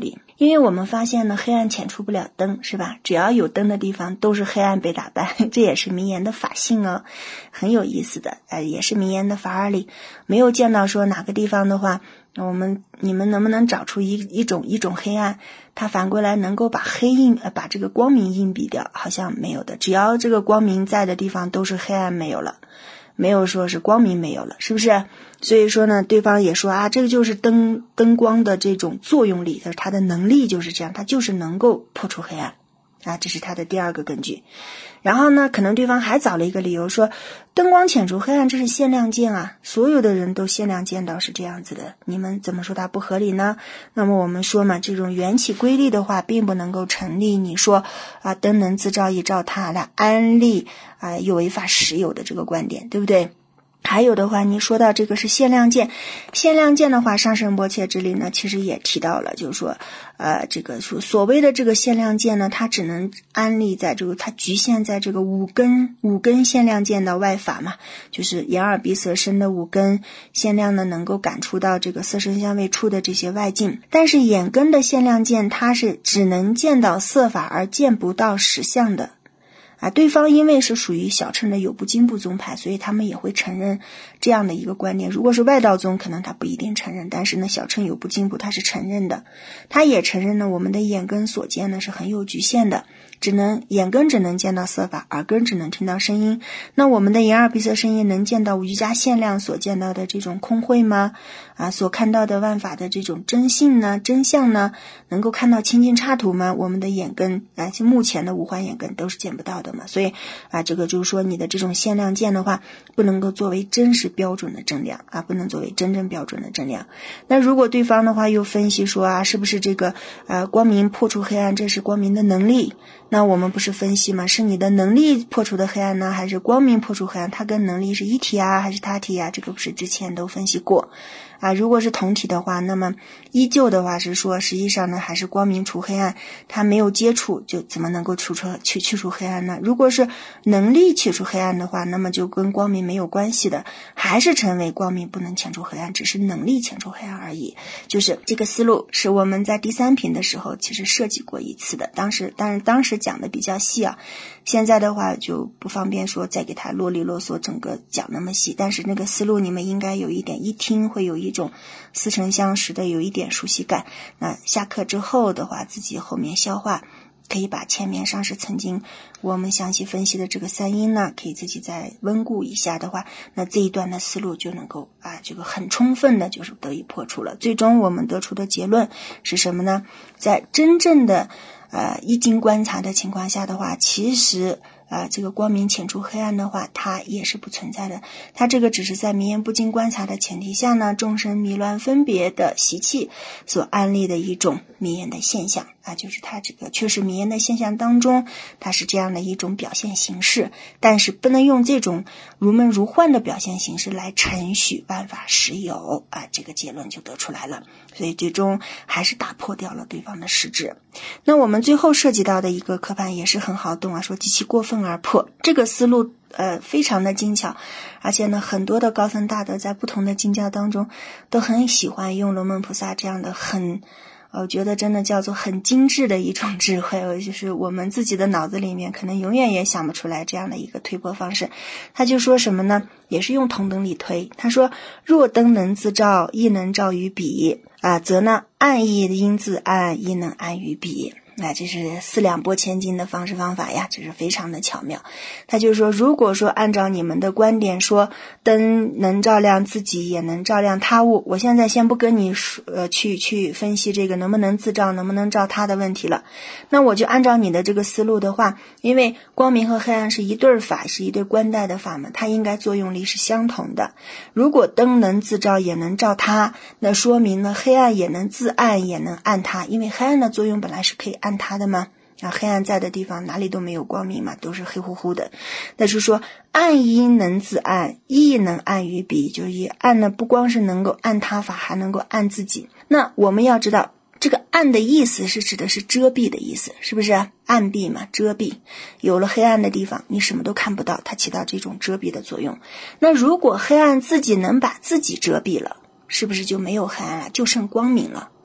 因为我们发现呢，黑暗遣除不了灯，是吧？只要有灯的地方都是黑暗被打败，这也是名言的法性哦，很有意思的，呃，也是名言的法理。没有见到说哪个地方的话，我们你们能不能找出一一种一种黑暗，它反过来能够把黑印呃把这个光明印蔽掉？好像没有的，只要这个光明在的地方都是黑暗没有了，没有说是光明没有了，是不是？所以说呢，对方也说啊，这个就是灯灯光的这种作用力，它的能力就是这样，它就是能够破除黑暗啊，这是它的第二个根据。然后呢，可能对方还找了一个理由说，灯光遣除黑暗这是限量见啊，所有的人都限量见到是这样子的，你们怎么说它不合理呢？那么我们说嘛，这种缘起规律的话并不能够成立，你说啊，灯能自照亦照他来安立啊有违法实有的这个观点，对不对？还有的话，你说到这个是限量见，限量见的话，上圣波切之理呢，其实也提到了，就是说，呃，这个所谓的这个限量见呢，它只能安立在这个，它局限在这个五根五根限量见的外法嘛，就是眼耳鼻舌身的五根限量呢，能够感触到这个色声香味触的这些外境，但是眼根的限量见，它是只能见到色法而见不到实相的。啊，对方因为是属于小乘的有部经部宗派，所以他们也会承认这样的一个观点。如果是外道宗，可能他不一定承认，但是呢，小乘有部经部他是承认的，他也承认呢，我们的眼根所见呢是很有局限的，只能眼根只能见到色法，耳根只能听到声音。那我们的眼耳鼻舌身意能见到瑜伽限量所见到的这种空慧吗？啊，所看到的万法的这种真性呢、真相呢，能够看到清净刹土吗？我们的眼根啊，就目前的五环眼根都是见不到的嘛。所以啊，这个就是说你的这种限量见的话，不能够作为真实标准的正量啊，不能作为真正标准的正量。那如果对方的话又分析说啊，是不是这个呃光明破除黑暗，这是光明的能力？那我们不是分析吗？是你的能力破除的黑暗呢，还是光明破除黑暗？它跟能力是一体啊，还是他体啊？这个不是之前都分析过啊？如果是同体的话，那么依旧的话是说，实际上呢还是光明除黑暗，它没有接触，就怎么能够除出去去除黑暗呢？如果是能力去除黑暗的话，那么就跟光明没有关系的，还是成为光明不能遣除黑暗，只是能力遣除黑暗而已。就是这个思路是我们在第三品的时候其实设计过一次的，当时但是当时讲的比较细啊，现在的话就不方便说再给他啰里啰嗦整个讲那么细，但是那个思路你们应该有一点，一听会有一种似曾相识的，有一点熟悉感。那下课之后的话，自己后面消化，可以把前面上师曾经我们详细分析的这个三因呢，可以自己再温故一下的话，那这一段的思路就能够啊，这个很充分的就是得以破除了。最终我们得出的结论是什么呢？在真正的呃一经观察的情况下的话，其实啊、呃，这个光明遣除黑暗的话，它也是不存在的。它这个只是在迷言不经观察的前提下呢，众生迷乱分别的习气所安立的一种迷言的现象啊，就是它这个确实迷言的现象当中，它是这样的一种表现形式，但是不能用这种如梦如幻的表现形式来承许万法实有啊，这个结论就得出来了。所以最终还是打破掉了对方的实质。那我们最后涉及到的一个科判也是很好懂啊，说极其过分而破，这个思路呃非常的精巧，而且呢很多的高僧大德在不同的经教当中都很喜欢用龙门菩萨这样的很我觉得真的叫做很精致的一种智慧，就是我们自己的脑子里面可能永远也想不出来这样的一个推破方式。他就说什么呢？也是用同等理推。他说若灯能自照，亦能照于彼啊，则呢暗亦应自暗，亦能暗于彼。那这是四两拨千斤的方式方法呀，这是非常的巧妙。他就说如果说按照你们的观点说灯能照亮自己也能照亮他物，我现在先不跟你呃去去分析这个能不能自照能不能照他的问题了，那我就按照你的这个思路的话，因为光明和黑暗是一对法，是一对关带的法嘛，它应该作用力是相同的。如果灯能自照也能照他，那说明呢黑暗也能自暗也能暗他，因为黑暗的作用本来是可以暗他的嘛，啊，黑暗在的地方哪里都没有光明嘛，都是黑乎乎的。但是说暗因能自暗，亦能暗于彼，就是以暗呢不光是能够暗他法，还能够暗自己。那我们要知道这个暗的意思是指的是遮蔽的意思，是不是暗蔽嘛，遮蔽。有了黑暗的地方你什么都看不到，它起到这种遮蔽的作用。那如果黑暗自己能把自己遮蔽了，是不是就没有黑暗了，就剩光明了？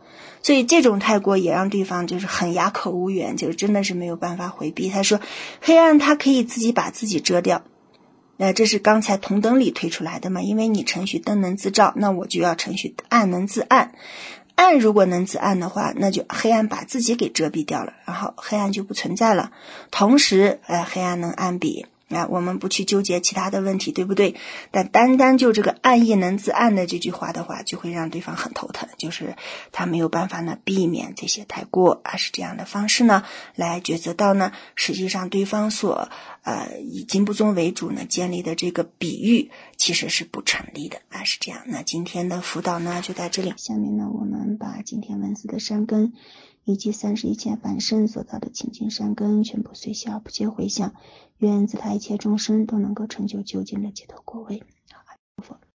所以这种太过也让对方就是很哑口无言，就真的是没有办法回避。他说黑暗它可以自己把自己遮掉，呃，这是刚才同等理推出来的嘛，因为你程序灯能自照，那我就要程序暗能自暗。暗如果能自暗的话，那就黑暗把自己给遮蔽掉了，然后黑暗就不存在了。同时，呃，黑暗能暗比，啊、呃，我们不去纠结其他的问题，对不对？但单单就这个暗亦能自暗的这句话的话，就会让对方很头疼，就是他没有办法呢避免这些太过，而是这样的方式呢来抉择到呢，实际上对方所呃以金不宗为主呢建立的这个比喻其实是不成立的啊，是这样。那今天的辅导呢就在这里，下面呢我们把今天文字的善根以及三十一切凡身所造的清净善根全部随小不皆回向，愿自他一切众生都能够成就究竟的解脱果位。